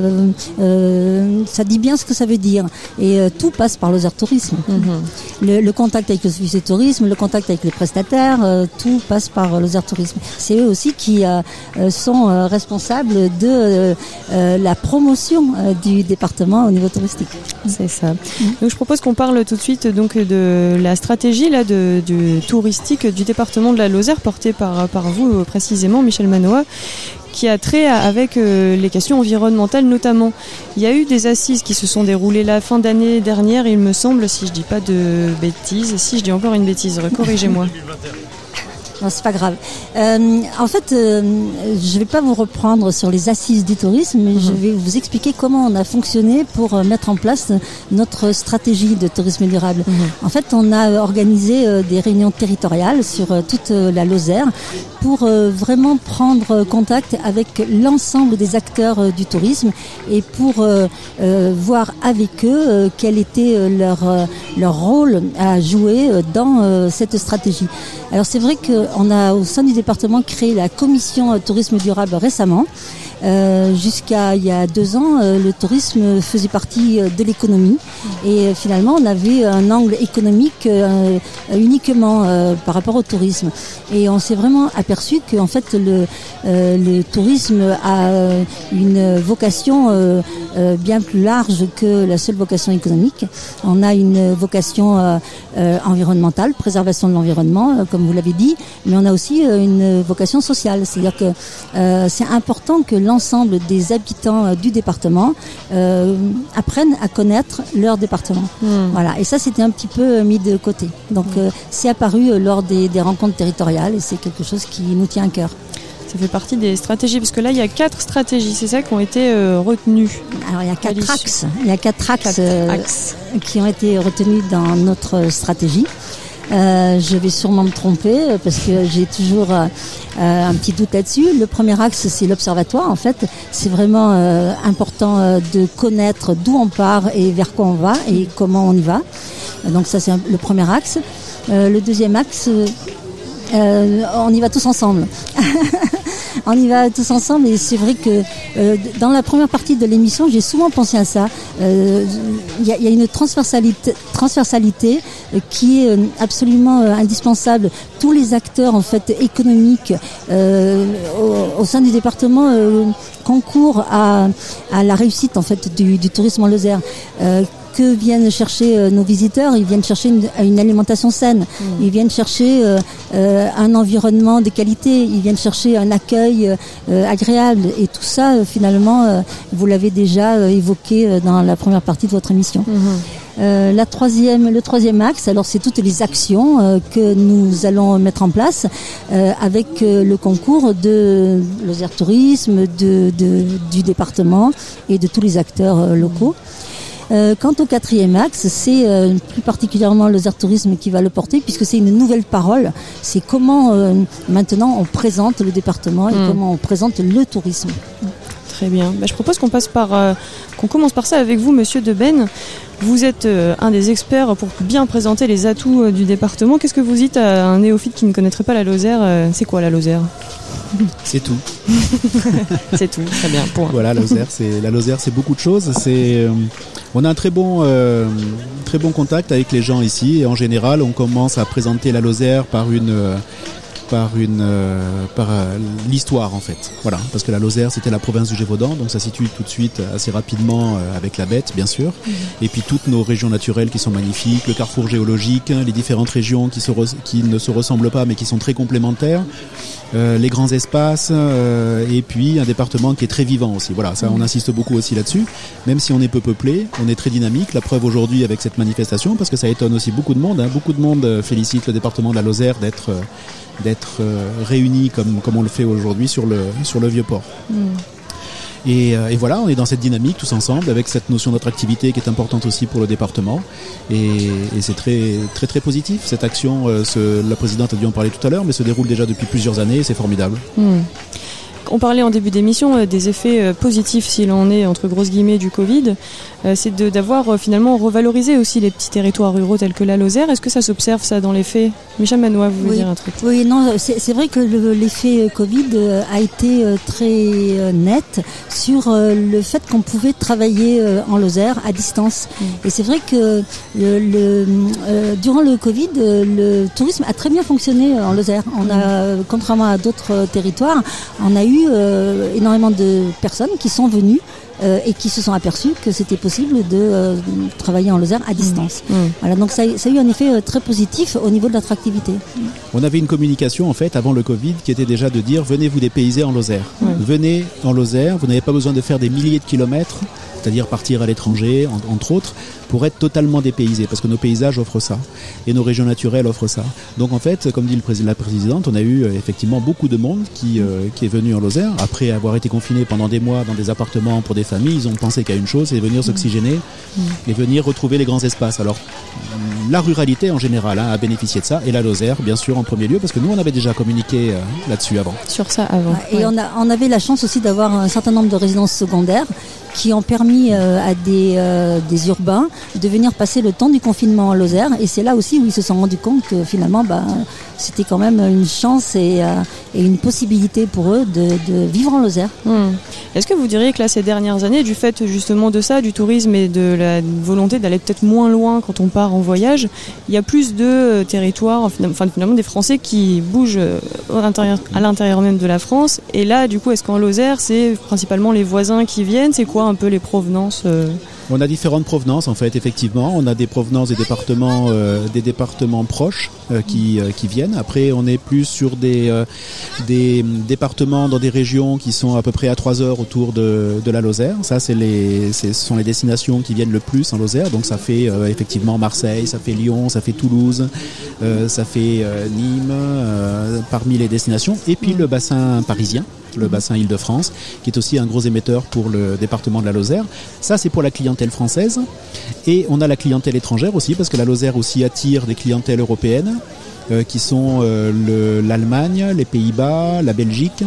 dit bien ce que ça veut dire. Et tout passe par Lozère Tourisme. Mm-hmm. Le contact avec le service de tourisme, le contact avec les prestataires, tout passe par Lozère Tourisme. C'est eux aussi qui sont responsables de la promotion du département au niveau touristique. C'est ça. Donc je propose qu'on parle tout de suite donc de la stratégie là du touristique du département de la Lozère portée par vous précisément, Michel Manoa, qui a trait avec les questions environnementales notamment. Il y a eu des assises qui se sont déroulées la fin d'année dernière, il me semble, si je dis pas de bêtises. Si je dis encore une bêtise, corrigez-moi. Non, c'est pas grave. En fait, je vais pas vous reprendre sur les assises du tourisme, mais je vais vous expliquer comment on a fonctionné pour mettre en place notre stratégie de tourisme durable. En fait, on a organisé des réunions territoriales sur toute la Lozère pour vraiment prendre contact avec l'ensemble des acteurs du tourisme et pour voir avec eux quel était leur rôle à jouer dans cette stratégie. Alors c'est vrai qu'on a au sein du département créé la commission tourisme durable récemment. Jusqu'à il y a 2 ans, le tourisme faisait partie de l'économie et finalement on avait un angle économique uniquement par rapport au tourisme. Et on s'est vraiment aperçu que en fait le tourisme a une vocation bien plus large que la seule vocation économique. On a une vocation environnementale, préservation de l'environnement, comme vous l'avez dit, mais on a aussi une vocation sociale. C'est-à-dire que c'est important que l'ensemble des habitants du département apprennent à connaître leur département. Voilà. Et ça, c'était un petit peu mis de côté. Donc, c'est apparu lors des rencontres territoriales et c'est quelque chose qui nous tient à cœur. Ça fait partie des stratégies, parce que là, il y a 4 stratégies, c'est ça, qui ont été retenues. Alors, il y a 4 axes. Il y a 4 axes qui ont été retenus dans notre stratégie. Je vais sûrement me tromper parce que j'ai toujours un petit doute là-dessus. Le premier axe, c'est l'observatoire. En fait, c'est vraiment important de connaître d'où on part et vers quoi on va et comment on y va. Donc ça, c'est le premier axe. Le deuxième axe, on y va tous ensemble. On y va tous ensemble et c'est vrai que dans la première partie de l'émission, j'ai souvent pensé à ça. Il y a une transversalité qui est absolument indispensable. Tous les acteurs en fait économiques au sein du département concourent à la réussite en fait du tourisme en Lozère. Que viennent chercher nos visiteurs? Ils viennent chercher une alimentation saine, ils viennent chercher un environnement de qualité, ils viennent chercher un accueil agréable et tout ça finalement vous l'avez déjà évoqué dans la première partie de votre émission. Le troisième axe, alors c'est toutes les actions que nous allons mettre en place avec le concours de Lozère Tourisme, du département et de tous les acteurs locaux. Quant au quatrième axe, c'est plus particulièrement Lozère Tourisme qui va le porter puisque c'est une nouvelle parole. C'est comment maintenant on présente le département et comment on présente le tourisme. Très bien. Je propose qu'on commence par ça avec vous, Monsieur Deben. Vous êtes un des experts pour bien présenter les atouts du département. Qu'est-ce que vous dites à un néophyte qui ne connaîtrait pas la Lozère ? C'est quoi la Lozère ? C'est tout. C'est tout, très bien. Point. Voilà, la Lozère, c'est beaucoup de choses. On a un très bon contact avec les gens ici, et en général, on commence à présenter la Lozère par l'histoire en fait. Voilà, parce que la Lozère c'était la province du Gévaudan, donc ça situe tout de suite assez rapidement avec la Bête bien sûr, et puis toutes nos régions naturelles qui sont magnifiques, le carrefour géologique, les différentes régions qui ne se ressemblent pas mais qui sont très complémentaires, les grands espaces, et puis un département qui est très vivant aussi. Voilà, ça on insiste beaucoup aussi là-dessus, même si on est peu peuplé, on est très dynamique, la preuve aujourd'hui avec cette manifestation, parce que ça étonne aussi beaucoup de monde, beaucoup de monde félicite le département de la Lozère d'être réunis comme on le fait aujourd'hui sur le Vieux-Port. Et voilà, on est dans cette dynamique tous ensemble avec cette notion d'attractivité qui est importante aussi pour le département, et c'est très très très positif cette action. La présidente a dû en parler tout à l'heure, mais se déroule déjà depuis plusieurs années et c'est formidable. On parlait en début d'émission des effets positifs, s'il en est, entre grosses guillemets, du Covid. C'est d'avoir finalement revalorisé aussi les petits territoires ruraux tels que la Lozère. Est-ce que ça s'observe ça dans les faits ? Micha Manois, vous voulez dire un truc ? Oui, non, c'est vrai que l'effet Covid a été très net sur le fait qu'on pouvait travailler en Lozère à distance. Et c'est vrai que durant le Covid, le tourisme a très bien fonctionné en Lozère. On a, contrairement à d'autres territoires, on a eu énormément de personnes qui sont venues et qui se sont aperçus que c'était possible de travailler en Lozère à distance. Voilà, donc ça a eu un effet très positif au niveau de l'attractivité. On avait une communication en fait avant le Covid qui était déjà de dire venez vous dépayser en Lozère. Venez en Lozère, vous n'avez pas besoin de faire des milliers de kilomètres, c'est-à-dire partir à l'étranger, entre autres, pour être totalement dépaysé, parce que nos paysages offrent ça, et nos régions naturelles offrent ça. Donc en fait, comme dit la présidente, on a eu effectivement beaucoup de monde qui est venu en Lozère, après avoir été confiné pendant des mois dans des appartements pour des familles, ils ont pensé qu'à une chose, c'est venir s'oxygéner et venir retrouver les grands espaces. Alors, la ruralité en général a bénéficié de ça, et la Lozère, bien sûr, en premier lieu, parce que nous, on avait déjà communiqué là-dessus avant. Sur ça avant. Et on avait la chance aussi d'avoir un certain nombre de résidences secondaires qui ont permis à des urbains de venir passer le temps du confinement en Lozère, et c'est là aussi où ils se sont rendus compte que finalement c'était quand même une chance et une possibilité pour eux de vivre en Lozère. Est-ce que vous diriez que là ces dernières années, du fait justement de ça, du tourisme et de la volonté d'aller peut-être moins loin quand on part en voyage, il y a plus de territoires, finalement des Français qui bougent à l'intérieur même de la France, et là du coup est-ce qu'en Lozère c'est principalement les voisins qui viennent, c'est quoi un peu les provenances On a différentes provenances en fait, effectivement. On a des provenances des départements proches qui viennent. Après, on est plus sur des départements dans des régions qui sont à peu près à 3 heures autour de la Lozère. Ça, ce sont les destinations qui viennent le plus en Lozère. Donc ça fait effectivement Marseille, ça fait Lyon, ça fait Toulouse, ça fait Nîmes, parmi les destinations. Et puis le bassin parisien, le bassin Île-de-France, qui est aussi un gros émetteur pour le département de la Lozère. Ça, c'est pour la clientèle française. Et on a la clientèle étrangère aussi, parce que la Lozère aussi attire des clientèles européennes, qui sont l'Allemagne, les Pays-Bas, la Belgique,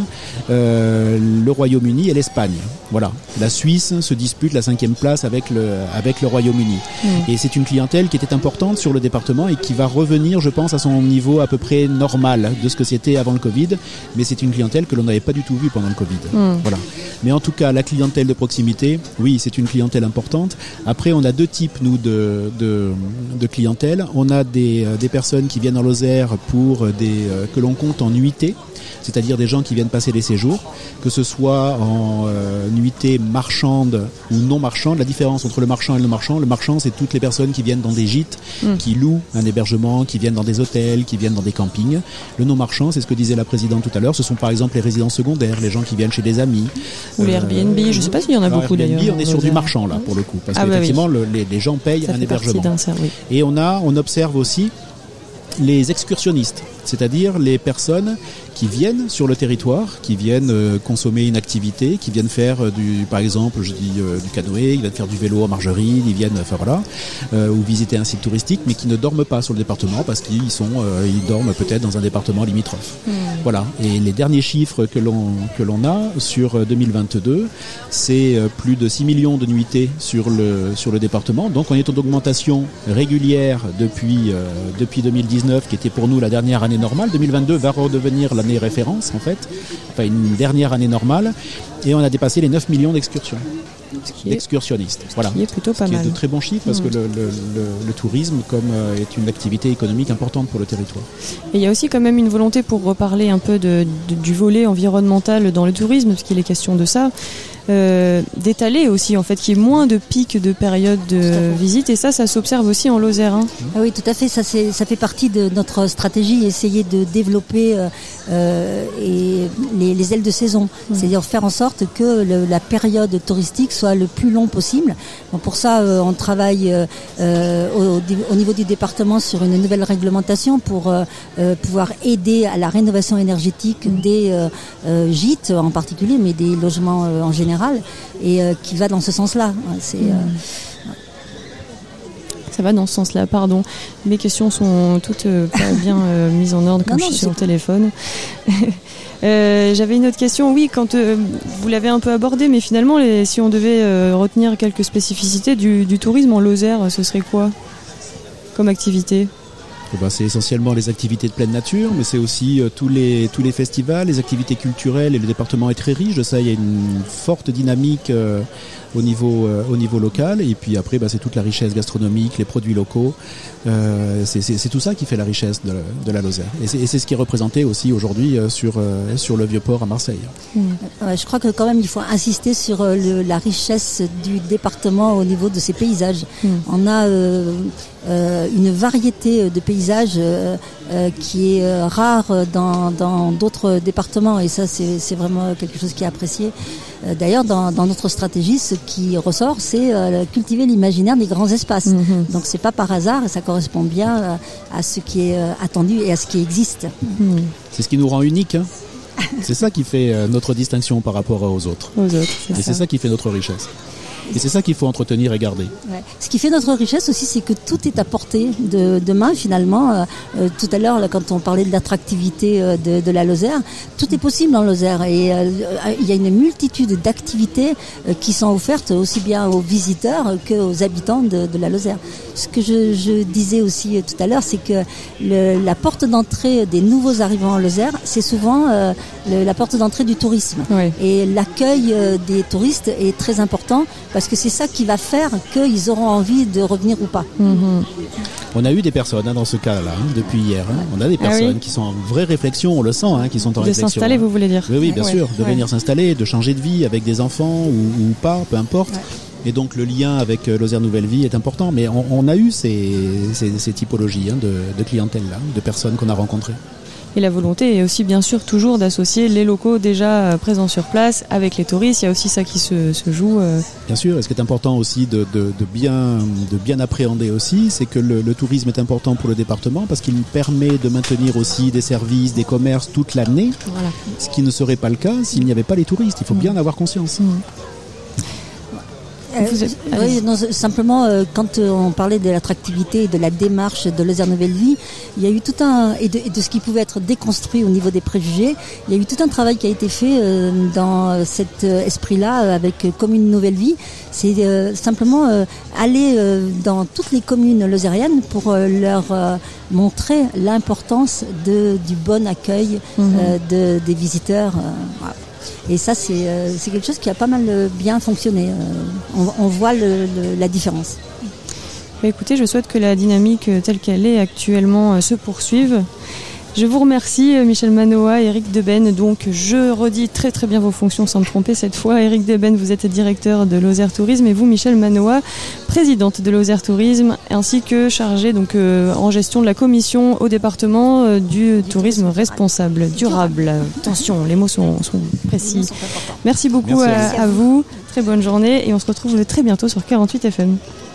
le Royaume-Uni et l'Espagne. Voilà. La Suisse se dispute la 5e place avec le Royaume-Uni. Et c'est une clientèle qui était importante sur le département et qui va revenir, je pense, à son niveau à peu près normal de ce que c'était avant le Covid. Mais c'est une clientèle que l'on n'avait pas du tout vue pendant le Covid. Voilà. Mais en tout cas, la clientèle de proximité, oui, c'est une clientèle importante. Après, on a deux types, nous, de clientèle. On a des personnes qui viennent en Lozère pour que l'on compte en nuitées, c'est-à-dire des gens qui viennent passer des séjours, que ce soit en nuitée marchande ou non marchande. La différence entre le marchand et le marchand, c'est toutes les personnes qui viennent dans des gîtes, qui louent un hébergement, qui viennent dans des hôtels, qui viennent dans des campings. Le non marchand, c'est ce que disait la présidente tout à l'heure, ce sont par exemple les résidences secondaires, les gens qui viennent chez des amis. Ou les Airbnb, je ne sais pas s'il y en a beaucoup Airbnb, d'ailleurs. On est sur du marchand là pour le coup, parce qu'effectivement les gens payent un hébergement. Et on observe aussi les excursionnistes. c'est-à-dire les personnes qui viennent sur le territoire, qui viennent consommer une activité, qui viennent faire par exemple, du canoë, qui viennent faire du vélo en margerine, ils viennent, ou visiter un site touristique, mais qui ne dorment pas sur le département parce qu'ils dorment peut-être dans un département limitrophe. Voilà. Et les derniers chiffres que l'on a sur 2022, c'est plus de 6 millions de nuitées sur le département. Donc on est en augmentation régulière depuis 2019, qui était pour nous la dernière année normale. 2022 va redevenir l'année référence en fait, enfin une dernière année normale, et on a dépassé les 9 millions d'excursionnistes. Voilà. Qui est plutôt pas mal. Qui est de très bons chiffres parce que le tourisme est une activité économique importante pour le territoire. Et il y a aussi quand même une volonté, pour reparler un peu du volet environnemental dans le tourisme, parce qu'il est question de ça, d'étaler aussi en fait, qu'il y ait moins de pics de période de visite, et ça s'observe aussi en Lozère. Ah oui, tout à fait, ça fait partie de notre stratégie, essayer de développer les ailes de saison, c'est-à-dire faire en sorte que la période touristique soit le plus long possible. Bon, pour ça, on travaille au niveau du département sur une nouvelle réglementation pour pouvoir aider à la rénovation énergétique des gîtes en particulier, mais des logements en général, et qui va dans ce sens-là. Ça va dans ce sens-là, pardon. Mes questions sont toutes pas bien mises en ordre comme je suis sur le téléphone. J'avais une autre question, oui, quand vous l'avez un peu abordé, mais finalement, si on devait retenir quelques spécificités du tourisme en Lozère, ce serait quoi comme activité ? C'est essentiellement les activités de pleine nature, mais c'est aussi tous les festivals, les activités culturelles, et le département est très riche de ça. Il y a une forte dynamique au niveau local, et puis après c'est toute la richesse gastronomique, les produits locaux, c'est tout ça qui fait la richesse de la Lozère, et c'est ce qui est représenté aussi aujourd'hui sur le Vieux-Port à Marseille. Je crois que quand même il faut insister sur la richesse du département au niveau de ses paysages. On a une variété de paysages qui est rare dans d'autres départements, et ça c'est vraiment quelque chose qui est apprécié. D'ailleurs, dans notre stratégie, ce qui ressort, c'est cultiver l'imaginaire des grands espaces. Donc c'est pas par hasard, et ça correspond bien à ce qui est attendu et à ce qui existe. C'est ce qui nous rend uniques. C'est ça qui fait notre distinction par rapport aux autres. C'est ça qui fait notre richesse. Et c'est ça qu'il faut entretenir et garder. Ouais. Ce qui fait notre richesse aussi, c'est que tout est à portée de main finalement. Tout à l'heure, là, quand on parlait de l'attractivité de la Lozère, tout est possible en Lozère. Et il y a une multitude d'activités qui sont offertes aussi bien aux visiteurs qu'aux habitants de la Lozère. Ce que je disais aussi tout à l'heure, c'est que la porte d'entrée des nouveaux arrivants en Lozère, c'est souvent la porte d'entrée du tourisme. Oui. Et l'accueil des touristes est très important, parce que c'est ça qui va faire qu'ils auront envie de revenir ou pas. On a eu des personnes dans ce cas-là, depuis hier. On a des personnes qui sont en vraie réflexion, on le sent, qui sont en réflexion. De s'installer, vous voulez dire ? Oui, bien sûr, de venir s'installer, de changer de vie avec des enfants ou pas, peu importe. Et donc le lien avec Lozère Nouvelle Vie est important. Mais on a eu ces typologies de clientèle-là, de personnes qu'on a rencontrées. Et la volonté est aussi bien sûr toujours d'associer les locaux déjà présents sur place avec les touristes. Il y a aussi ça qui se joue. Bien sûr, et ce qui est important aussi de bien appréhender aussi, c'est que le tourisme est important pour le département, parce qu'il permet de maintenir aussi des services, des commerces toute l'année, ce qui ne serait pas le cas s'il n'y avait pas les touristes. Il faut bien en avoir conscience. Oui, non, simplement, quand on parlait de l'attractivité et de la démarche de Lozère Nouvelle Vie, il y a eu tout et de ce qui pouvait être déconstruit au niveau des préjugés, il y a eu tout un travail qui a été fait dans cet esprit-là avec Commune Nouvelle Vie. C'est simplement aller dans toutes les communes lozériennes pour leur montrer l'importance du bon accueil des visiteurs. Voilà. Et ça, c'est quelque chose qui a pas mal bien fonctionné. On voit la différence. Écoutez, je souhaite que la dynamique telle qu'elle est actuellement se poursuive. Je vous remercie, Michel Manoa, Éric Deben. Donc, je redis très très bien vos fonctions sans me tromper cette fois. Éric Deben, vous êtes directeur de Lozère Tourisme, et vous, Michel Manoa, présidente de Lozère Tourisme, ainsi que chargée en gestion de la commission au département du tourisme responsable, durable. Attention, les mots sont précis. Merci beaucoup à vous. Très bonne journée, et on se retrouve très bientôt sur 48 FM.